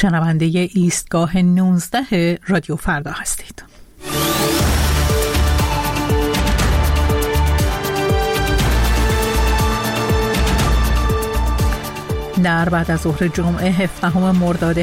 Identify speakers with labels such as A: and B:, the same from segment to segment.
A: شنونده ایستگاه 19 رادیو فردا هستید. در بعد از ظهر جمعه 17 مرداد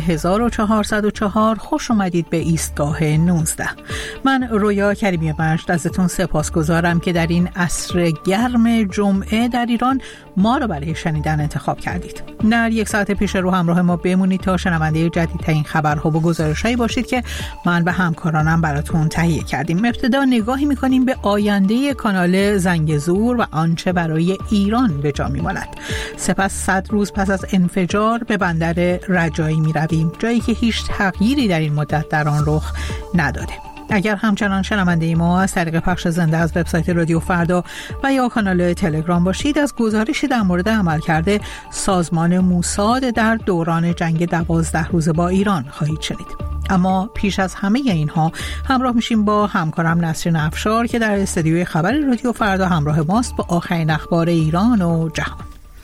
A: 1404 خوش اومدید به ایستگاه 19. من رویا کریمی مجد ازتون سپاسگزارم که در این عصر گرم جمعه در ایران ما رو برای شنیدن انتخاب کردید. در یک ساعت پیش رو همراه ما بمونید تا شنونده جدیدترین خبرها و گزارش‌هایی باشید که من و همکارانم براتون تهیه کردیم. ابتدا نگاهی می‌کنیم به آینده کانال زنگزور و آنچه برای ایران به جا می‌ماند. سپس 100 روز پس از انفجار به بندر رجایی می‌رویم، جایی که هیچ تغییری در این مدت در آن رخ نداده. اگر همچنان شنونده ما از طریق پخش زنده از وبسایت رادیو فردا و یا کانال تلگرام باشید، از گزارشی در مورد عملکرد سازمان موساد در دوران جنگ 12 روزه با ایران خواهید شنید. اما پیش از همه اینها همراه میشیم با همکارم نسرین افشار که در استودیوی خبر رادیو فردا همراه ماست با آخرین اخبار ایران و جهان.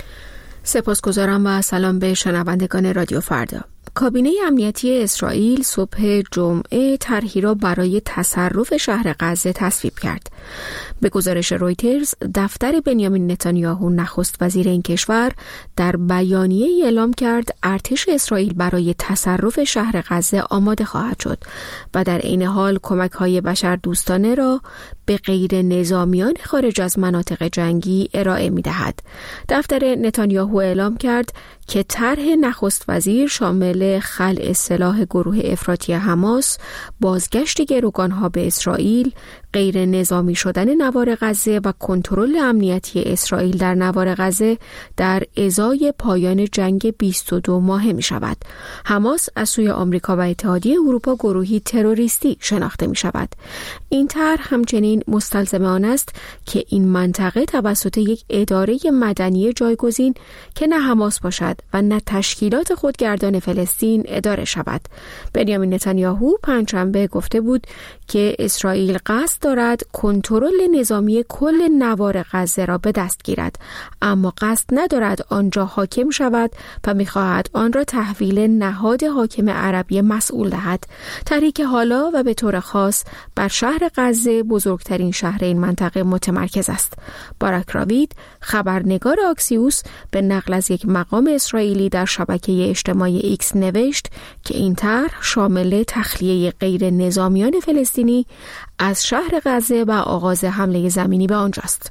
B: سپاسگزارم و سلام به شنوندگان رادیو فردا. کابینه امنیتی اسرائیل صبح جمعه طرحی را برای تصرف شهر غزه تصویب کرد. به گزارش رویترز، دفتر بنیامین نتانیاهو نخست وزیر این کشور در بیانیه اعلام کرد ارتش اسرائیل برای تصرف شهر غزه آماده خواهد شد و در عین حال کمک‌های بشردوستانه را به غیر نظامیان خارج از مناطق جنگی ارائه می‌دهد. دفتر نتانیاهو اعلام کرد که طرح نخست وزیر شامل خلع سلاح گروه افراطی حماس، بازگشت گروگانها به اسرائیل، غیر نظامی شدن نوار غزه و کنترل امنیتی اسرائیل در نوار غزه در ازای پایان جنگ 22 ماهه می شود. حماس از سوی آمریکا و اتحادیه اروپا گروهی تروریستی شناخته می شود. این طرح همچنین مستلزم آن است که این منطقه توسط یک اداره مدنی جایگزین که نه حماس باشد و نه تشکیلات خودگردان فلسطین اداره شود. بنیامین نتانیاهو پنجشنبه گفته بود که اسرائیل قصد دارد کنترل نظامی کل نوار غزه را به دست گیرد، اما قصد ندارد آنجا حاکم شود و می‌خواهد آن را تحویل نهاد حاکم عربی مسئول دهد. طرحی که حالا و به طور خاص بر شهر غزه، بزرگترین شهر این منطقه، متمرکز است. باراک راوید، خبرنگار آکسیوس، به نقل از یک مقام اسرائیلی در شبکه اجتماعی ایکس نوشت که این طرح شامل تخلیه غیر نظامیان فلسطینی از شهر غزه و آغاز حمله زمینی به آنجاست.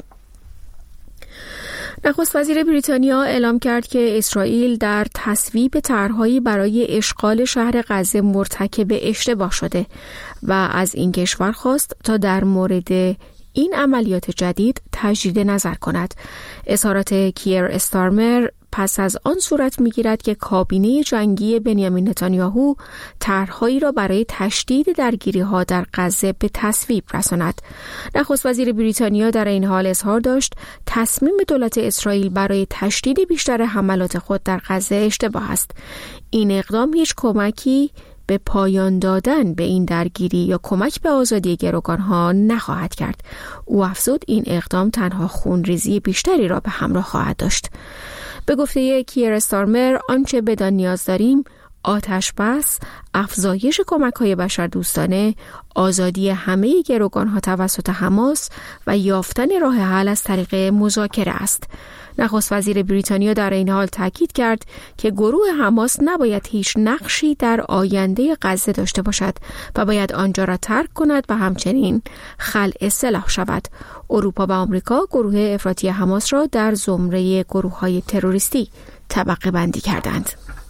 B: نخست وزیر بریتانیا اعلام کرد که اسرائیل در تصویب طرح‌هایی برای اشغال شهر غزه مرتکب اشتباه شده و از این کشور خواست تا در مورد این عملیات جدید تجدید نظر کند. اظهارات کیر استارمر پس از آن صورت می‌گیرد که کابینه جنگی بنیامین نتانیاهو طرح‌هایی را برای تشدید درگیری‌ها در غزه به تصویب رساند. نخست وزیر بریتانیا در این حال اظهار داشت تصمیم دولت اسرائیل برای تشدید بیشتر حملات خود در غزه اشتباه است. این اقدام هیچ کمکی به پایان دادن به این درگیری یا کمک به آزادی گروگانها نخواهد کرد. او افزود این اقدام تنها خونریزی بیشتری را به همراه خواهد داشت. به گفته کیر استارمر، آنچه بدان نیاز داریم آتش بس، افزایش کمک‌های بشردوستانه، آزادی همه گروگانها توسط حماس و یافتن راه حل از طریق مذاکره است. نخست وزیر بریتانیا در این حال تاکید کرد که گروه حماس نباید هیچ نقشی در آینده غزه داشته باشد و باید آنجا را ترک کند و همچنین خلع سلاح شود. اروپا و آمریکا گروه افراطی حماس را در زمره گروه‌های تروریستی طبقه بندی کردند.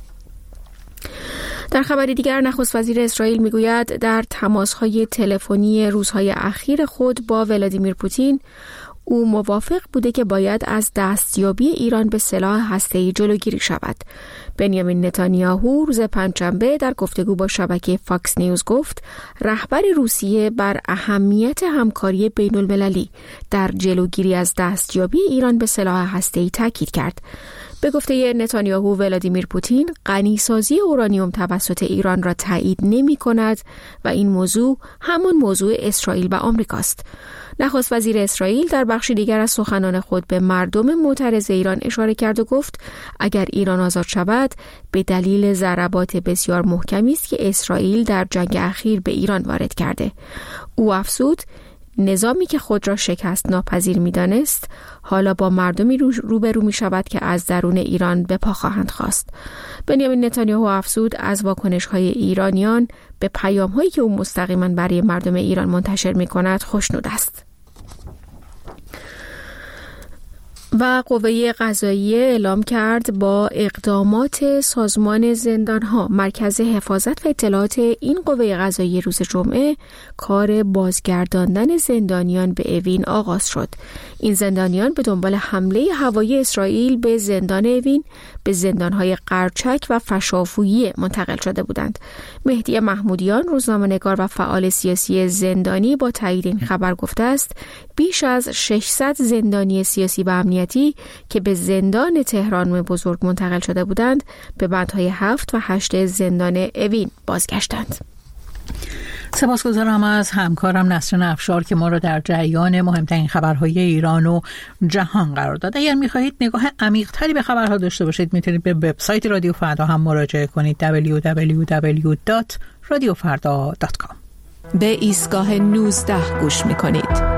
B: در خبری دیگر، نخست وزیر اسرائیل میگوید در تماس‌های تلفنی روزهای اخیر خود با ولادیمیر پوتین او موافق بوده که باید از دستیابی ایران به سلاح هسته‌ای جلوگیری شود. بنیامین نتانیاهو روز پنجشنبه در گفتگو با شبکه فاکس نیوز گفت رهبر روسیه بر اهمیت همکاری بین‌المللی در جلوگیری از دستیابی ایران به سلاح هسته‌ای تاکید کرد. به گفته نتانیاهو، ولادیمیر پوتین غنیسازی اورانیوم توسط ایران را تایید نمی‌کند و این موضوع همون موضوع اسرائیل و آمریکاست. نخست وزیر اسرائیل در بخشی دیگر از سخنان خود به مردم معترض ایران اشاره کرد و گفت اگر ایران آزاد شود به دلیل ضربات بسیار محکمی است که اسرائیل در جنگ اخیر به ایران وارد کرده. او افزود نظامی که خود را شکست ناپذیر می‌دانست حالا با مردمی روبرو می‌شود که از درون ایران به پا خواهند خواست. بنیامین نتانیاهو افزود از واکنش‌های ایرانیان به پیام‌هایی که او مستقیما برای مردم ایران منتشر می‌کند خوشنود است. و قوه قضاییه اعلام کرد با اقدامات سازمان زندانها مرکز حفاظت و اطلاعات این قوه قضاییه روز جمعه کار بازگرداندن زندانیان به اوین آغاز شد. این زندانیان به دنبال حمله هوایی اسرائیل به زندان اوین به زندانهای قرچک و فشافویی منتقل شده بودند. مهدی محمودیان روزنامه‌نگار و فعال سیاسی زندانی با تایید این خبر گفته است بیش از 600 زندانی سیاسی و امنیتی که به زندان تهران بزرگ منتقل شده بودند به بندهای 7 و 8 زندان اوین بازگشتند.
A: سپاسگزارم از همکارم نسرین افشار که ما را در جریان مهمترین خبرهای ایران و جهان قرار داد. اگر می‌خواهید نگاه عمیق‌تری به خبرها داشته باشید میتونید به وبسایت رادیو فردا هم مراجعه کنید www.radiofarda.com.
B: به ایستگاه 19 گوش می‌کنید.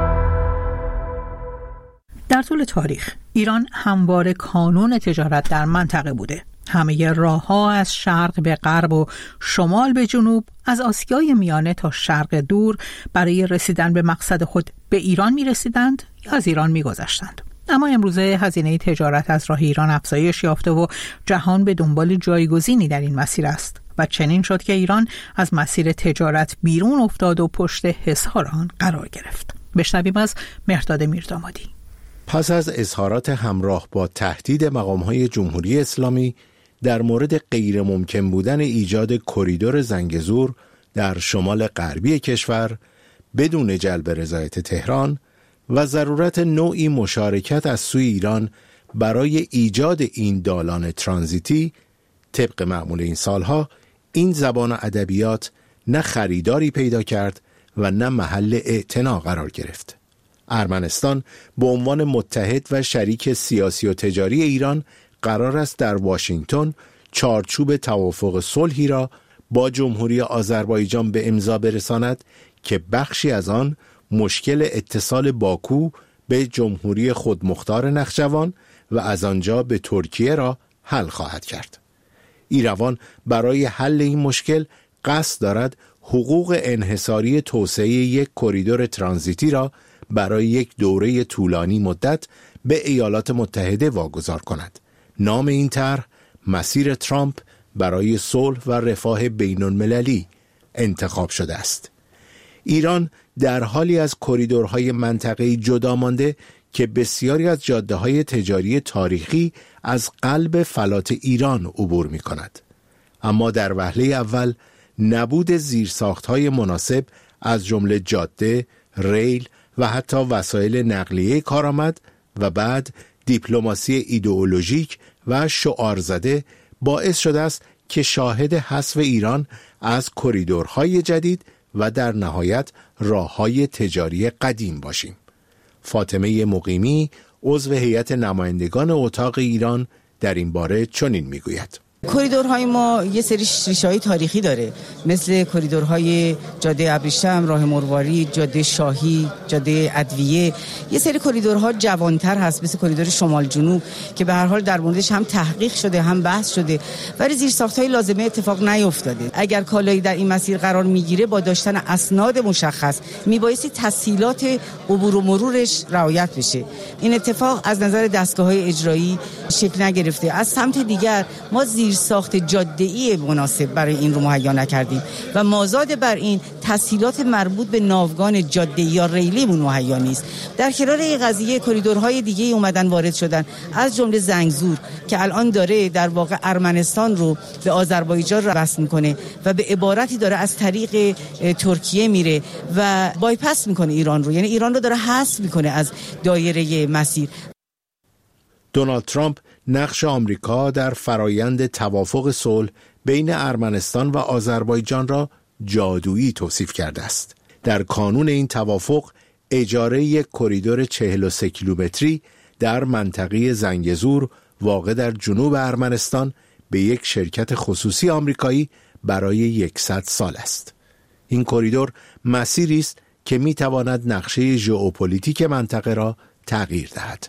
A: در طول تاریخ ایران همواره کانون تجارت در منطقه بوده. همه راه‌ها از شرق به غرب و شمال به جنوب، از آسیای میانه تا شرق دور برای رسیدن به مقصد خود به ایران می‌رسیدند یا از ایران می‌گذشتند. اما امروزه هزینه تجارت از راه ایران افزایش یافته و جهان به دنبال جایگزینی در این مسیر است و چنین شد که ایران از مسیر تجارت بیرون افتاد و پشت حصار آن قرار گرفت. بشنویم از مهرداد میردامادی.
C: پس از اظهارات همراه با تهدید مقام‌های جمهوری اسلامی در مورد غیر ممکن بودن ایجاد کریدور زنگزور در شمال غربی کشور بدون جلب رضایت تهران و ضرورت نوعی مشارکت از سوی ایران برای ایجاد این دالان ترانزیتی، طبق معمول این سالها این زبان و ادبیات نه خریداری پیدا کرد و نه محل اعتنا قرار گرفت. ارمنستان به عنوان متحد و شریک سیاسی و تجاری ایران قرار است در واشنگتن چارچوب توافق صلحی را با جمهوری آذربایجان به امضا برساند که بخشی از آن مشکل اتصال باکو به جمهوری خودمختار نخجوان و از آنجا به ترکیه را حل خواهد کرد. ایروان برای حل این مشکل قصد دارد حقوق انحصاری توسعه یک کریدور ترانزیتی را برای یک دوره طولانی مدت به ایالات متحده واگذار کند. نام این طرح مسیر ترامپ برای صلح و رفاه بین‌المللی انتخاب شده است. ایران در حالی از کریدورهای منطقه‌ای جدا مانده که بسیاری از جاده‌های تجاری تاریخی از قلب فلات ایران عبور می‌کند. اما در وهله اول نبود زیرساخت‌های مناسب از جمله جاده، ریل و حتی وسایل نقلیه کارآمد و بعد دیپلماسی ایدئولوژیک و شعار زده باعث شده است که شاهد حذف ایران از کریدورهای جدید و در نهایت راه‌های تجاری قدیم باشیم. فاطمه مقیمی عضو هیئت نمایندگان اتاق ایران در این باره چنین میگوید:
D: کریدورهای ما یه سری ریشه‌های تاریخی داره، مثل کریدورهای جاده ابریشم، راه مروارید، جاده شاهی، جاده ادویه. یه سری کریدورها جوانتر هست، مثل کریدور شمال جنوب که به هر حال در موردش هم تحقیق شده هم بحث شده، ولی زیرساخت‌های لازمه اتفاق نیفتاده. اگر کالایی در این مسیر قرار میگیره با داشتن اسناد مشخص میبایستی تسهیلات عبور و مرورش رعایت بشه. این اتفاق از نظر دستگاه‌های اجرایی شکل نگرفته. از سمت دیگر ما ساخت جاده‌ای مناسب برای این رو مهیا نکردیم و مازاد بر این تسهیلات مربوط به ناوگان جاده‌ای یا ریلی مهیا نیست. در کنار این قضیه کریدورهای دیگه اومدن وارد شدن، از جمله زنگزور که الان داره در واقع ارمنستان رو به آذربایجان وصل میکنه و به عبارتی داره از طریق ترکیه میره و بایپاس میکنه ایران رو، یعنی ایران رو داره حذف میکنه از دایره مسیر.
C: دونالد ترامپ نقش آمریکا در فرایند توافق صلح بین ارمنستان و آذربایجان را جادویی توصیف کرده است. در کانون این توافق اجاره یک کریدور 43 کیلومتری در منطقه زنگزور واقع در جنوب ارمنستان به یک شرکت خصوصی آمریکایی برای 100 سال است. این کریدور مسیری است که می‌تواند نقشه ژئوپلیتیک منطقه را تغییر دهد.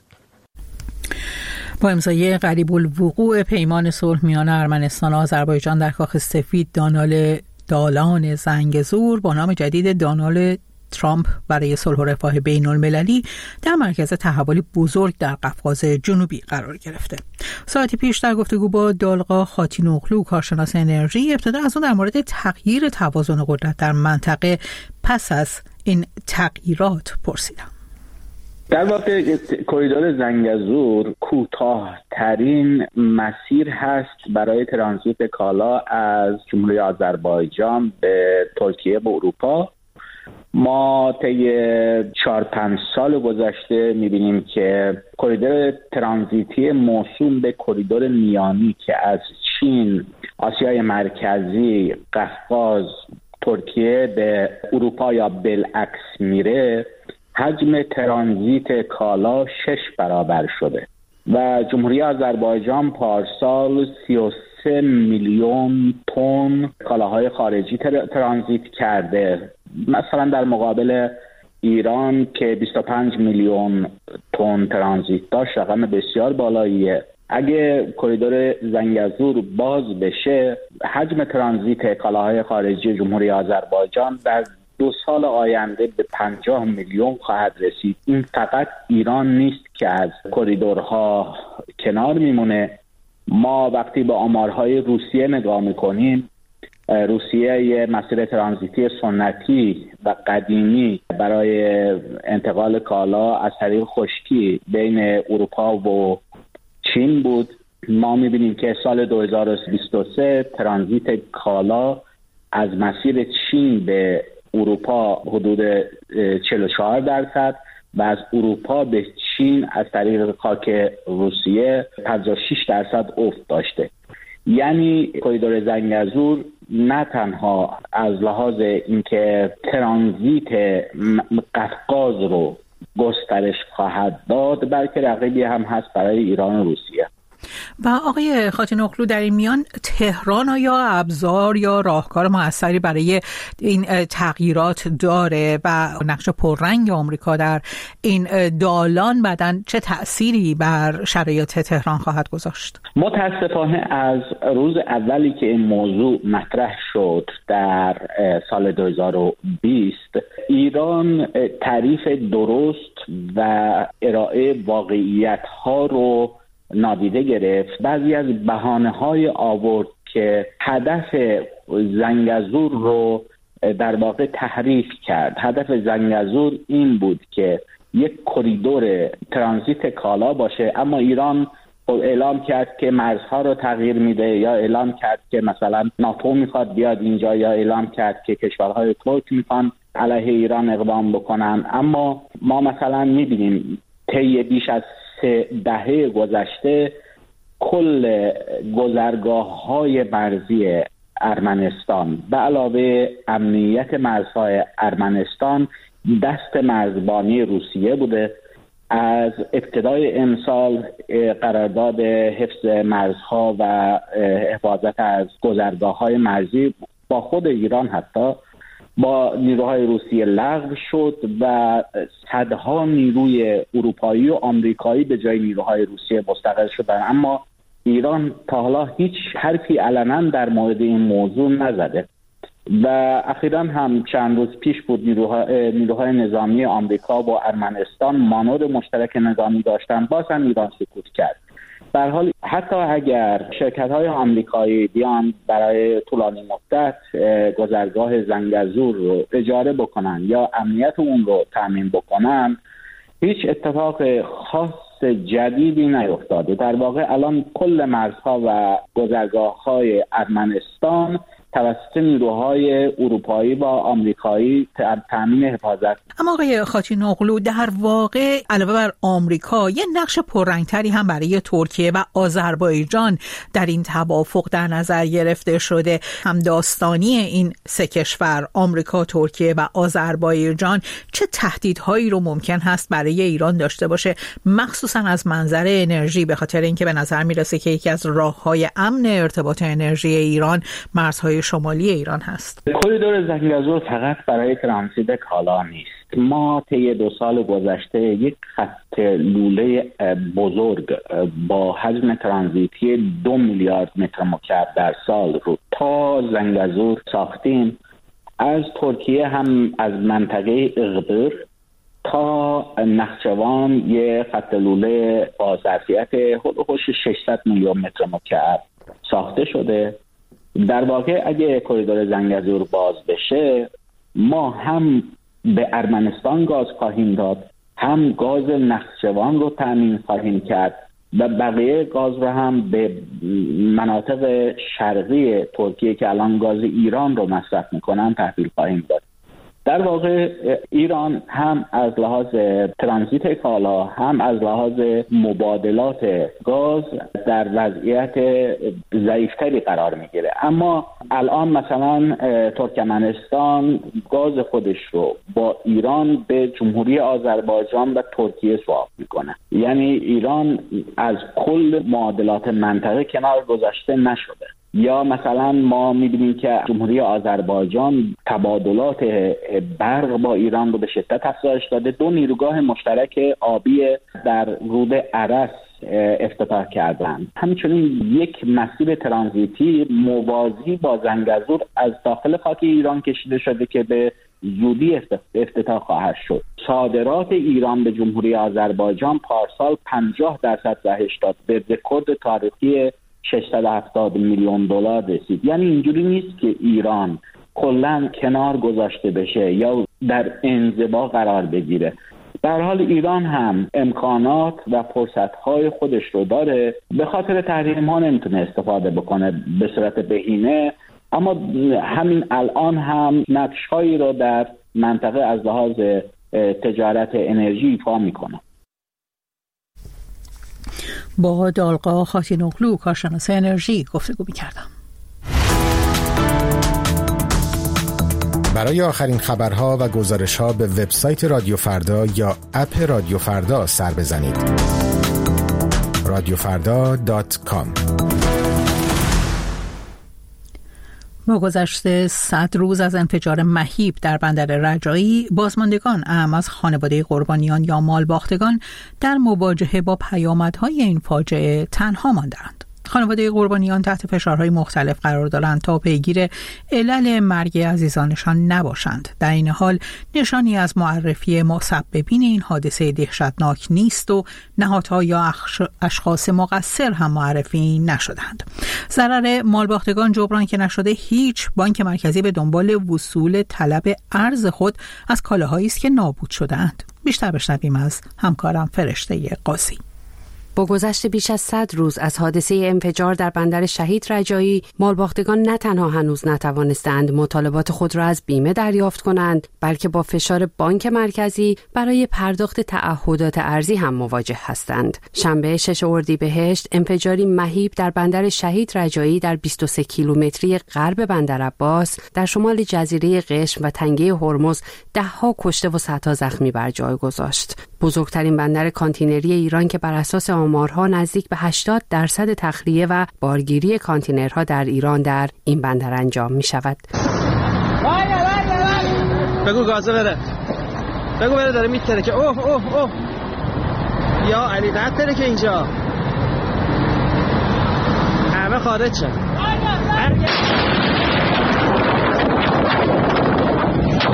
A: با امضای قریب الوقوع پیمان صلح میان ارمنستان و آذربایجان در کاخ سفید، دالان زنگزور با نام جدید دونالد ترامپ برای صلح و رفاه بین المللی در مرکز تحولی بزرگ در قفقاز جنوبی قرار گرفته. ساعتی پیش در گفتگو با دالقا خاتینوغلو، کارشناس انرژی، ابتدا از اون در مورد تغییر توازن قدرت در منطقه پس از این تغییرات پرسیدم.
E: در واقع کریدور زنگزور کوتاه‌ترین مسیر هست برای ترانزیت کالا از جمهوری آذربایجان به ترکیه و اروپا. ما طی 4-5 سال گذشته می‌بینیم که کریدور ترانزیتی موسوم به کریدور میانی که از چین، آسیای مرکزی، قفقاز، ترکیه به اروپا یا بالعکس میره، حجم ترانزیت کالا 6 برابر شده و جمهوری آذربایجان پارسال 33 میلیون تن کالاهای خارجی ترانزیت کرده. مثلا در مقابل ایران که 25 میلیون تن ترانزیت داشت، رقم بسیار بالاییه. اگه کریدور زنگزور باز بشه، حجم ترانزیت کالاهای خارجی جمهوری آذربایجان در 2 سال آینده به 50 میلیون خواهد رسید. این فقط ایران نیست که از کریدورها کنار میمونه. ما وقتی به آمارهای روسیه نگاه میکنیم، روسیه یه مسیر ترانزیتی سنتی و قدیمی برای انتقال کالا از طریق خشکی بین اروپا و چین بود. ما میبینیم که سال 2023 ترانزیت کالا از مسیر چین به اروپا حدود 44% و از اروپا به چین از طریق خاک روسیه 56% افت داشته. یعنی کریدور زنگزور نه تنها از لحاظ اینکه ترانزیت قفقاز رو گسترش خواهد داد، بلکه رقیبی هم هست برای ایران و روسیه.
A: و آقای خاتینوغلو، در این میان تهران یا ابزار یا راهکار موثری برای این تغییرات داره و نقش پررنگ آمریکا در این دالان بعداً چه تأثیری بر شرایط تهران خواهد گذاشت؟
E: متاسفانه از روز اولی که این موضوع مطرح شد در سال 2020 ایران تعریف درست و ارائه واقعیت ها رو نادیده گرفت. بعضی از بهانه‌های آورد که هدف زنگزور رو در واقع تحریف کرد. هدف زنگزور این بود که یک کریدور ترانزیت کالا باشه، اما ایران اعلام کرد که مرزها رو تغییر میده، یا اعلام کرد که مثلا ناتو میخواد بیاد اینجا، یا اعلام کرد که کشورهای ترک میخوان علیه ایران اقدام بکنن. اما ما مثلا میبینیم طی بیش از 3 دهه گذشته کل گذرگاه‌های مرزی ارمنستان به علاوه امنیت مرزهای ارمنستان دست مرزبانی روسیه بوده. از ابتدای امسال قرارداد حفظ مرزها و حفاظت از گذرگاه‌های مرزی با خود ایران حتی با نیروهای روسیه لغو شد و صدها نیروی اروپایی و آمریکایی به جای نیروهای روسیه مستقر شدن، اما ایران تا حالا هیچ حرفی علنا در مورد این موضوع نزده. و اخیراً هم چند روز پیش بود نیروهای نظامی آمریکا با ارمنستان مانور مشترک نظامی داشتن، باز هم ایران سکوت کرد. به هر حال حتی اگر شرکت‌های آمریکایی بیان برای طولانی مدت گذرگاه زنگزور رو اجاره بکنن یا امنیت اون رو تامین بکنن، هیچ اتفاق خاص جدیدی نیفتاده. در واقع الان کل مرزها و گذرگاه‌های ارمنستان توسط نیروهای اروپایی و آمریکایی تامین حفاظت.
A: اما آقای خاتینوغلو، در واقع علاوه بر آمریکا یه نقش پررنگتری هم برای ترکیه و آذربایجان در این توافق در نظر گرفته شده. همداستانی این سه کشور، آمریکا، ترکیه و آذربایجان، چه تهدیدهایی رو ممکن هست برای ایران داشته باشه، مخصوصا از منظر انرژی، به خاطر اینکه به نظر میرسه که یکی از راههای امن ارتباط انرژی ایران مرزهای شمالی ایران هست.
E: کریدور زنگزور فقط برای ترانزیت کالا نیست. ما طی 2 سال گذشته یک خط لوله بزرگ با حجم ترانزیتی 2 میلیارد متر مکعب در سال رو تا زنگزور ساختیم. از ترکیه هم از منطقه اغدر تا نخچوان یه خط لوله با ظرفیت حدود 600 میلیون متر مکعب ساخته شده. در واقع اگه کریدور زنگزور باز بشه، ما هم به ارمنستان گاز خواهیم داد، هم گاز نخچوان رو تامین خواهیم کرد و بقیه گاز رو هم به مناطق شرقی ترکیه که الان گاز ایران رو مصرف میکنن تحویل خواهیم داد. در واقع ایران هم از لحاظ ترانزیت کالا، هم از لحاظ مبادلات گاز در وضعیت ضعیفتری قرار میگیره. اما الان مثلا ترکمنستان گاز خودش رو با ایران به جمهوری آذربایجان و ترکیه سواب میکنه. یعنی ایران از کل معادلات منطقه کنار گذاشته نشده. یا مثلا ما می‌بینیم که جمهوری آذربایجان تبادلات برق با ایران رو به شدت افزایش داده. 2 نیروگاه مشترک آبی در رود ارس افتتاح کردن. همچنین یک مسیر ترانزیتی موازی با زنگزور از داخل خاک ایران کشیده شده که به زودی افتتاح خواهد شد. صادرات ایران به جمهوری آذربایجان پارسال 50% کاهش داد، به رکورد تاریخی 670 میلیون دلار رسید. یعنی اینجوری نیست که ایران کلاً کنار گذاشته بشه یا در انزوا قرار بگیره. در حال ایران هم امکانات و فرصت‌های خودش رو داره، به خاطر تحریم‌ها نمیتونه استفاده بکنه به صورت بهینه، اما همین الان هم نقش‌هایی رو در منطقه از لحاظ تجارت انرژی ایفا میکنه.
A: با دالقا خاتینوغلو، کارشناس انرژی، گفتگو می‌کردم.
C: برای آخرین خبرها و گزارش‌ها به وبسایت رادیو فردا یا اپ رادیو فردا سر بزنید. radiofrda.com.
A: با گذشت 100 روز از انفجار مهیب در بندر رجایی، بازماندگان اعم از خانواده قربانیان یا مالباختگان در مواجهه با پیامدهای این فاجعه تنها ماندند. خانواده قربانیان تحت فشارهای مختلف قرار دارند تا پیگیر علل مرگ عزیزانشان نباشند. در این حال نشانی از معرفی مسببین این حادثه دهشتناک نیست و نهادها یا اشخاص مقصر هم معرفی نشدند. ضرر مالباختگان جبران که نشده، هیچ بانک مرکزی به دنبال وصول طلب ارز خود از کالاهایی است که نابود شده‌اند. بیشتر بشنویم از همکارم فرشته قاضی.
B: با گذشت بیش از 100 روز از حادثه انفجار در بندر شهید رجایی، مالباختگان نه تنها هنوز نتوانستند مطالبات خود را از بیمه دریافت کنند، بلکه با فشار بانک مرکزی برای پرداخت تعهدات ارزی هم مواجه هستند. شنبه 6 اردیبهشت انفجاری مهیب در بندر شهید رجایی در 23 کیلومتری غرب بندر عباس در شمال جزیره قشم و تنگه هرمز ده‌ها کشته و صدها زخمی بر جای گذاشت. بزرگترین بندر کانتینری ایران که بر اساس آمارها نزدیک به 80% تخلیه و بارگیری کانتینرها در ایران در این بندر انجام می شود.
F: بگو گازه بره، بگو بره، داره میتره که اوه یا علی نتره که اینجا همه خارج شد.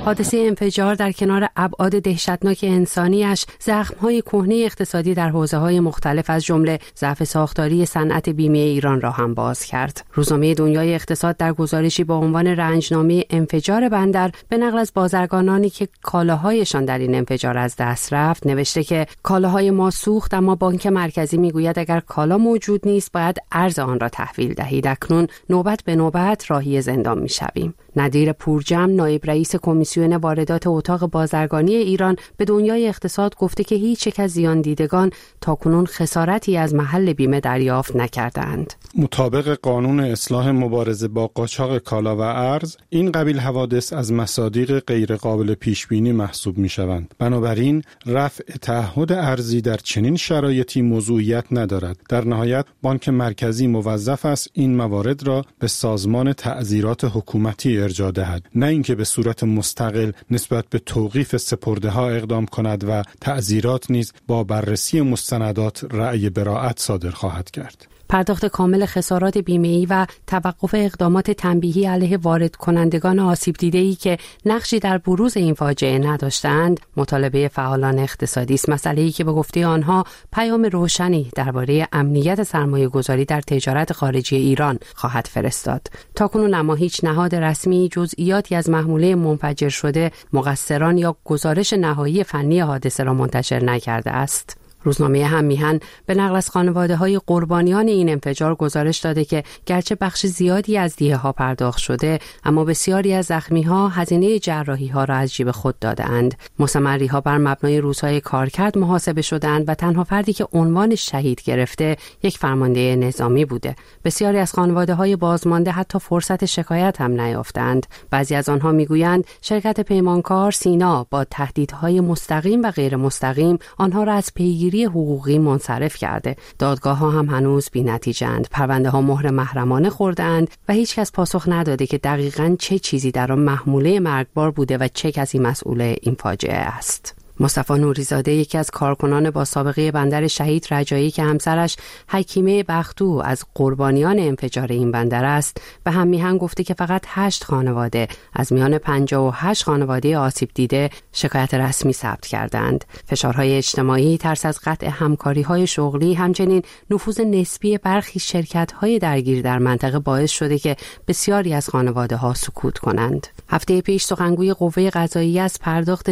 G: حادثه انفجار در کنار ابعاد دهشتناک انسانیش زخم‌های کهنه اقتصادی در حوزه‌های مختلف از جمله ضعف ساختاری صنعت بیمه ایران را هم باز کرد. روزنامه دنیای اقتصاد در گزارشی با عنوان رنجنامه انفجار بندر به نقل از بازرگانانی که کالاهایشان در این انفجار از دست رفت نوشته که کالاهای ما سوخت، اما بانک مرکزی میگوید اگر کالا موجود نیست باید ارز آن را تحویل دهید. اکنون نوبت به نوبت راهی زندان میشویم. ندیر پورجم نایب رئیس کمیسیون واردات اتاق بازرگانی ایران به دنیای اقتصاد گفته که هیچ یک از زیان دیدگان تاکنون خسارتی از محل بیمه دریافت نکردند.
H: مطابق قانون اصلاح مبارزه با قاچاق کالا و ارز، این قبیل حوادث از مصادیق غیر قابل پیش بینی محسوب می شوند. بنابراین رفع تعهد ارزی در چنین شرایطی موضوعیت ندارد. در نهایت بانک مرکزی موظف است این موارد را به سازمان تعزیرات حکومتی ارجاع دهد، نه اینکه به صورت مستقل نسبت به توقیف سپرده‌ها اقدام کند و تعزیرات نیز با بررسی مستندات رأی براءت صادر خواهد کرد.
G: پرداخت کامل خسارات بیمه‌ای و توقف اقدامات تنبیهی علیه وارد کنندگان آسیب دیده‌ای که نقشی در بروز این فاجعه نداشتند مطالبه فعالان اقتصادی است، مسئله‌ای که به گفته آنها پیام روشنی درباره امنیت سرمایه‌گذاری در تجارت خارجی ایران خواهد فرستاد. تاکنون اما هیچ نهاد رسمی جزئیاتی از محموله منفجر شده، مقصران یا گزارش نهایی فنی حادثه را منتشر نکرده است. روزنامه هم میهن به نقل از خانواده‌های قربانیان این انفجار گزارش داده که گرچه بخش زیادی از دیه‌ها پرداخت شده، اما بسیاری از زخمی‌ها هزینه جراحی‌ها را از جیب خود داده‌اند. مستمری‌ها بر مبنای روزهای کارکرد محاسبه شدند و تنها فردی که عنوان شهید گرفته یک فرمانده نظامی بوده. بسیاری از خانواده‌های بازمانده حتی فرصت شکایت هم نیافتند. بعضی از آنها میگویند شرکت پیمانکار سینا با تهدیدهای مستقیم و غیر مستقیم آنها را از پیگیری حقوقی منصرف کرده. دادگاه ها هم هنوز بی نتیجه‌اند. پرونده ها مهر محرمانه خوردند و هیچ کس پاسخ نداده که دقیقاً چه چیزی در آن محموله مرگبار بوده و چه کسی مسئول این فاجعه است. مصطفی نوری‌زاده یکی از کارکنان با سابقه بندر شهید رجایی که همسرش حکیمه بختو از قربانیان انفجار این بندر است، به هم میهن گفته که فقط 8 خانواده از میان 58 خانواده آسیب دیده شکایت رسمی ثبت کردند. فشارهای اجتماعی، ترس از قطع همکاری‌های شغلی، همچنین نفوذ نسبی برخی شرکت‌های درگیر در منطقه باعث شده که بسیاری از خانواده‌ها سکوت کنند. هفته پیش سخنگوی قوه قضاییه از پرداخت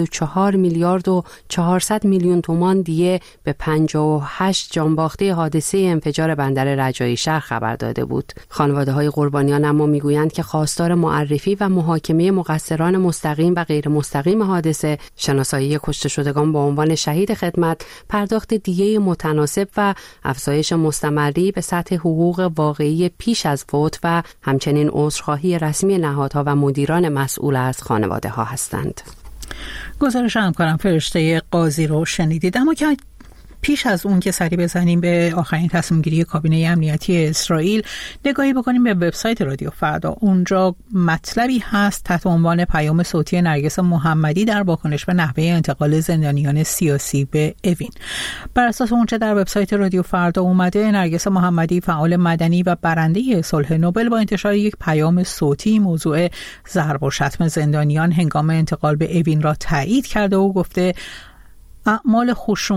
G: 94 میلیارد و 400 میلیون تومان دیه به 58 جانباخته حادثه انفجار بندر رجایی شهر خبر داده بود. خانواده‌های قربانیان اما میگویند که خواستار معرفی و محاکمه مقصران مستقیم و غیر مستقیم حادثه، شناسایی کشته شدگان با عنوان شهید خدمت، پرداخت دیه متناسب و افزایش مستمری به سطح حقوق واقعی پیش از فوت و همچنین عذرخواهی رسمی نهادها و مدیران مسئول از خانواده‌ها هستند.
A: گزارش همکارم فرشته قاضی رو شنیدید. اما که پیش از اون که سری بزنیم به آخرین تصمیم گیری کابینه امنیتی اسرائیل، نگاهی بکنیم به وبسایت رادیو فردا. اونجا مطلبی هست تحت عنوان پیام صوتی نرگس محمدی در واکنش به نحوه انتقال زندانیان سیاسی به اوین. بر اساس اونچه در وبسایت رادیو فردا اومده، نرگس محمدی فعال مدنی و برنده صلح نوبل با انتشار یک پیام صوتی موضوع ضرب و شتم زندانیان هنگام انتقال به اوین را تایید کرده و گفته اعمال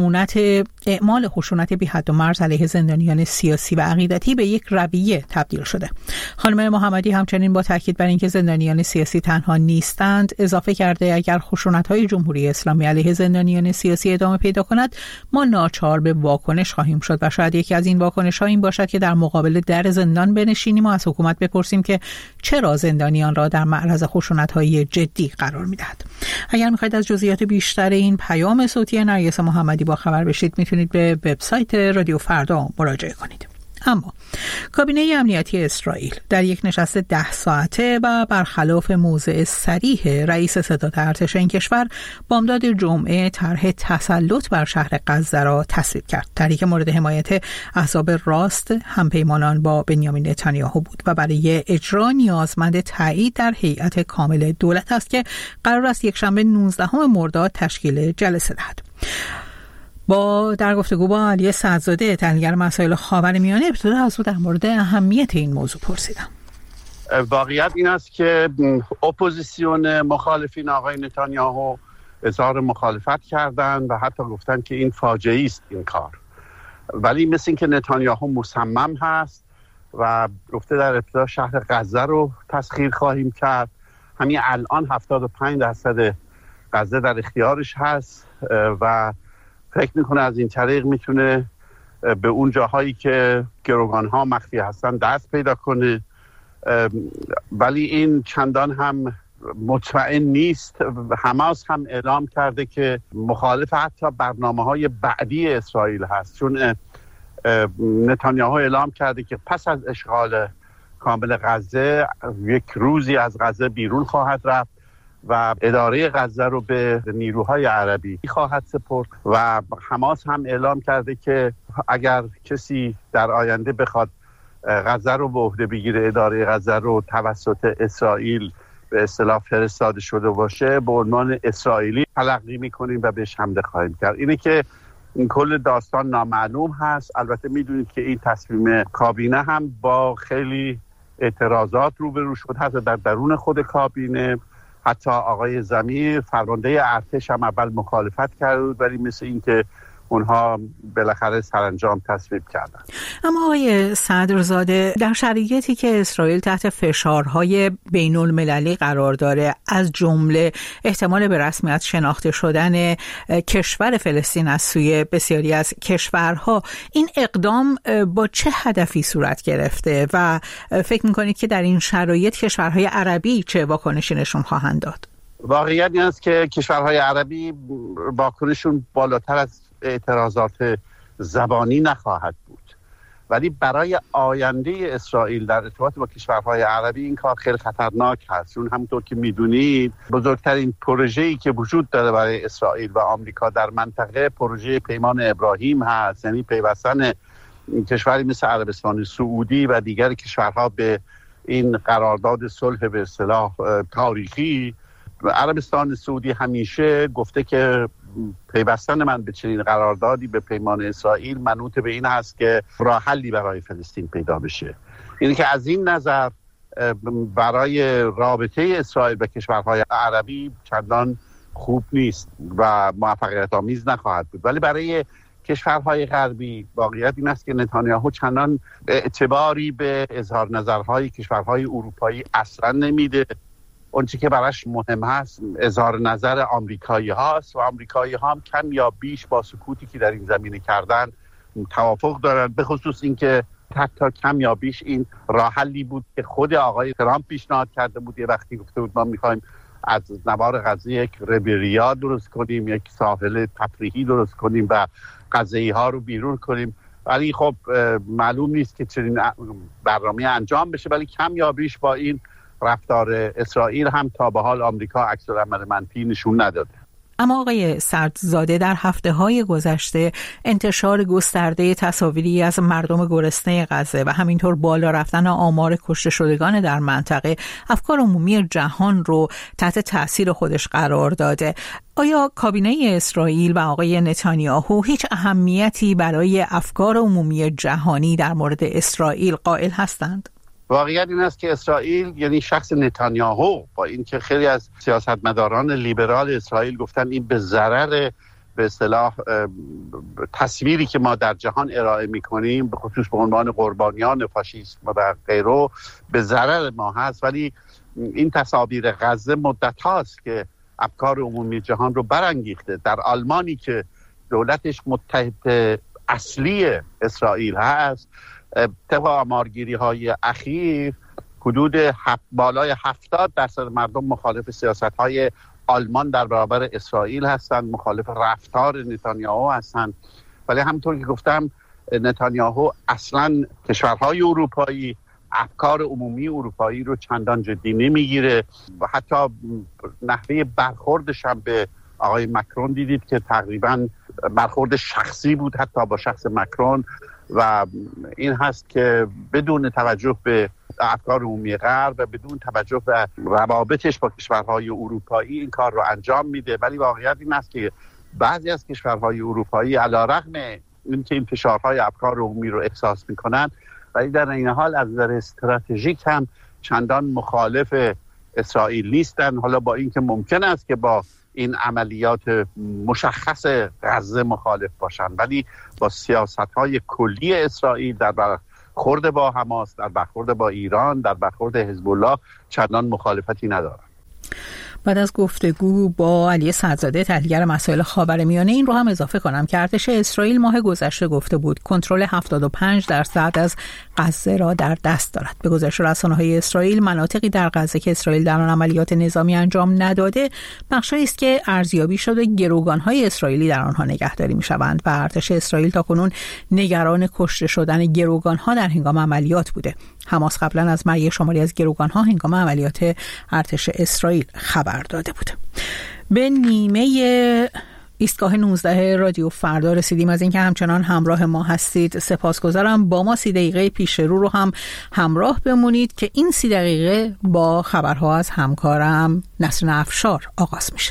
A: خشونت بی حد و مرز علیه زندانیان سیاسی و عقیدتی به یک رویه تبدیل شده. خانم محمدی همچنین با تاکید بر اینکه زندانیان سیاسی تنها نیستند اضافه کرده اگر خشونت‌های جمهوری اسلامی علیه زندانیان سیاسی ادامه پیدا کند، ما ناچار به واکنش خواهیم شد و شاید یکی از این واکنش‌ها این باشد که در مقابل در زندان بنشینیم و از حکومت بپرسیم که چرا زندانیان را در معرض خشونت‌های جدی قرار می‌دهد. اگر می‌خواید از جزئیات بیشتر این پیام صوتی نرگس محمدی با خبر بشید، میتونید به وبسایت رادیو فردا مراجعه کنید. اما کابینه امنیتی اسرائیل در یک نشست 10 ساعته و برخلاف موضع صریح رئیس ستاد ارتش این کشور بامداد جمعه طرح تسلط بر شهر غزه را تصویب کرد. طرحی که مورد حمایت احزاب راست همپیمانان با بنیامین نتانیاهو بود و برای اجرا نیازمند تایید در هیئت کامل دولت است که قرار است یکشنبه 19 مرداد تشکیل جلسه دهد. در گفتگو با علی سعدزاده تحلیلگر مسائل خاورمیانه ابتدا از او در مورد اهمیت این موضوع پرسیدم.
I: واقعیت این است که اپوزیسیون مخالفین آقای نتانیاهو اظهار مخالفت کردن و حتی گفتن که این فاجعه است این کار، ولی مثل این که نتانیاهو مصمم هست و گفته در ابتدا شهر غزه رو تسخیر خواهیم کرد. همین الان 75% غزه در اختیارش هست و فکر میکنه از این طریق میتونه به اون جاهایی که گروگانها مخفی هستن دست پیدا کنه، ولی این چندان هم مطمئن نیست. حماس هم اعلام کرده که مخالف حتی برنامه‌های بعدی اسرائیل هست، چون نتانیاهو اعلام کرده که پس از اشغال کامل غزه یک روزی از غزه بیرون خواهد رفت و اداره غزه رو به نیروهای عربی خواهد سپرد و حماس هم اعلام کرده که اگر کسی در آینده بخواد غزه رو به عهده بگیره، اداره غزه رو توسط اسرائیل به اصطلاح فرستاده شده باشه، به عنوان اسرائیلی تلقی میکنیم و بهش حمله خواهیم کرد. اینه که این کل داستان نامعلوم هست. البته میدونید که این تصمیم کابینه هم با خیلی اعتراضات روبرو شد، حتی در درون خود کابینه. حتی آقای ضمیر فرمانده ارتش هم اول مخالفت کرده بود، ولی مثل این که اونها بالاخره سرانجام تصویب کردن.
A: اما آقای صدرزاده، در شرایطی که اسرائیل تحت فشارهای بین المللی قرار داره، از جمله احتمال به رسمیت شناخته شدن کشور فلسطین از سوی بسیاری از کشورها، این اقدام با چه هدفی صورت گرفته و فکر میکنید که در این شرایط کشورهای عربی چه واکنشی نشون خواهند داد؟
I: واقعیت این است که کشورهای عربی واکنششون بالاتر از اعتراضات زبانی نخواهد بود، ولی برای آینده اسرائیل در ارتباط با کشورهای عربی این کار خیلی خطرناک هست. چون همونطور که میدونید بزرگترین پروژه‌ای که وجود داره برای اسرائیل و آمریکا در منطقه پروژه پیمان ابراهیم هست، یعنی پیوستن کشوری مثل عربستان سعودی و دیگر کشورها به این قرارداد صلح به اصطلاح تاریخی. عربستان سعودی همیشه گفته که پیوستن من به چنین قراردادی به پیمان اسرائیل منوط به این هست که راه حلی برای فلسطین پیدا بشه. یعنی که از این نظر برای رابطه اسرائیل و کشورهای عربی چندان خوب نیست و موفقیت آمیز نخواهد بود، ولی برای کشورهای غربی واقعیت این است که نتانیاهو چندان اعتباری به اظهار نظرهای کشورهای اروپایی اصلا نمیده. اونچه که براش مهم هست اظهار نظر آمریکایی هاست و آمریکایی ها هم کم یا بیش با سکوتی که در این زمینه کردن توافق دارن، به خصوص اینکه حتی کم یا بیش این راه حلی بود که خود آقای ترامپ پیشنهاد کرده بود. یه وقتی گفته بود ما میخوایم از نوار غزه یک ریویریا درست کنیم، یک ساحل تفریحی درست کنیم و غزه‌ای ها رو بیرون کنیم، ولی خب معلوم نیست که چنین برنامه انجام بشه. ولی کم یا بیش با این رفتار اسرائیل هم تا به حال آمریکا عکس‌العمل منفی نشون نداده.
A: اما آقای صدرزاده، در هفته‌های گذشته انتشار گسترده تصاویری از مردم گرسنه غزه و همینطور بالا رفتن آمار کشته شدگان در منطقه افکار عمومی جهان رو تحت تأثیر خودش قرار داده. آیا کابینه اسرائیل و آقای نتانیاهو هیچ اهمیتی برای افکار عمومی جهانی در مورد اسرائیل قائل هستند؟
I: واقعیت این است که اسرائیل، یعنی شخص نتانیاهو، با اینکه خیلی از سیاستمداران لیبرال اسرائیل گفتن این به ضرر به اصطلاح تصویری که ما در جهان ارائه می‌کنیم به خصوص به عنوان قربانیان فاشیسم و غیره به ضرر ما هست، ولی این تصاویر غزه مدت هاست که افکار عمومی جهان رو برانگیخته. در آلمانی که دولتش متحد اصلی اسرائیل هست، طبق آمارگیری های اخیر حدود بالای 70% مردم مخالف سیاست های آلمان در برابر اسرائیل هستند، مخالف رفتار نتانیاهو هستند. ولی همونطور که گفتم نتانیاهو اصلا کشورهای اروپایی افکار عمومی اروپایی رو چندان جدی نمیگیره و حتی نحوه برخوردش هم به آقای مکرون دیدید که تقریبا برخورد شخصی بود حتی با شخص مکرون، و این هست که بدون توجه به افکار عمومی غرب و بدون توجه به روابطش با کشورهای اروپایی این کار رو انجام میده. ولی واقعیت این است که بعضی از کشورهای اروپایی علیرغم اینکه این فشارهای افکار عمومی رو احساس میکنن، ولی در این حال از نظر استراتژیک هم چندان مخالف اسرائیل نیستن. حالا با اینکه ممکن است که با این عملیات مشخص غزه مخالف باشن، ولی با سیاست‌های کلی اسرائیل در برخورد با حماس، در برخورد با ایران، در برخورد حزب الله چندان مخالفتی ندارن.
A: بعد از گفتگو با علی صدزاده تحلیلگر مسائل خاورمیانه این رو هم اضافه کنم که ارتش اسرائیل ماه گذشته گفته بود کنترل 75% از غزه را در دست دارد. به گزارش رسانه‌های اسرائیل مناطقی در غزه که اسرائیل در آن عملیات نظامی انجام نداده بخشی است که ارزیابی شده گروگان‌های اسرائیلی در آنها نگهداری می‌شوند و ارتش اسرائیل تاکنون نگران کشته شدن گروگان‌ها در هنگام عملیات بوده. حماس قبلا از مرگ شماری از گروگان‌ها هنگام عملیات ارتش اسرائیل خبر داده بود. به نیمه ایستگاه 19 رادیو فردا رسیدیم. از اینکه همچنان همراه ما هستید سپاسگزارم. با ما 30 دقیقه پیش رو هم همراه بمونید که این 30 دقیقه با خبرها از همکارم نسرین افشار آغاز میشه.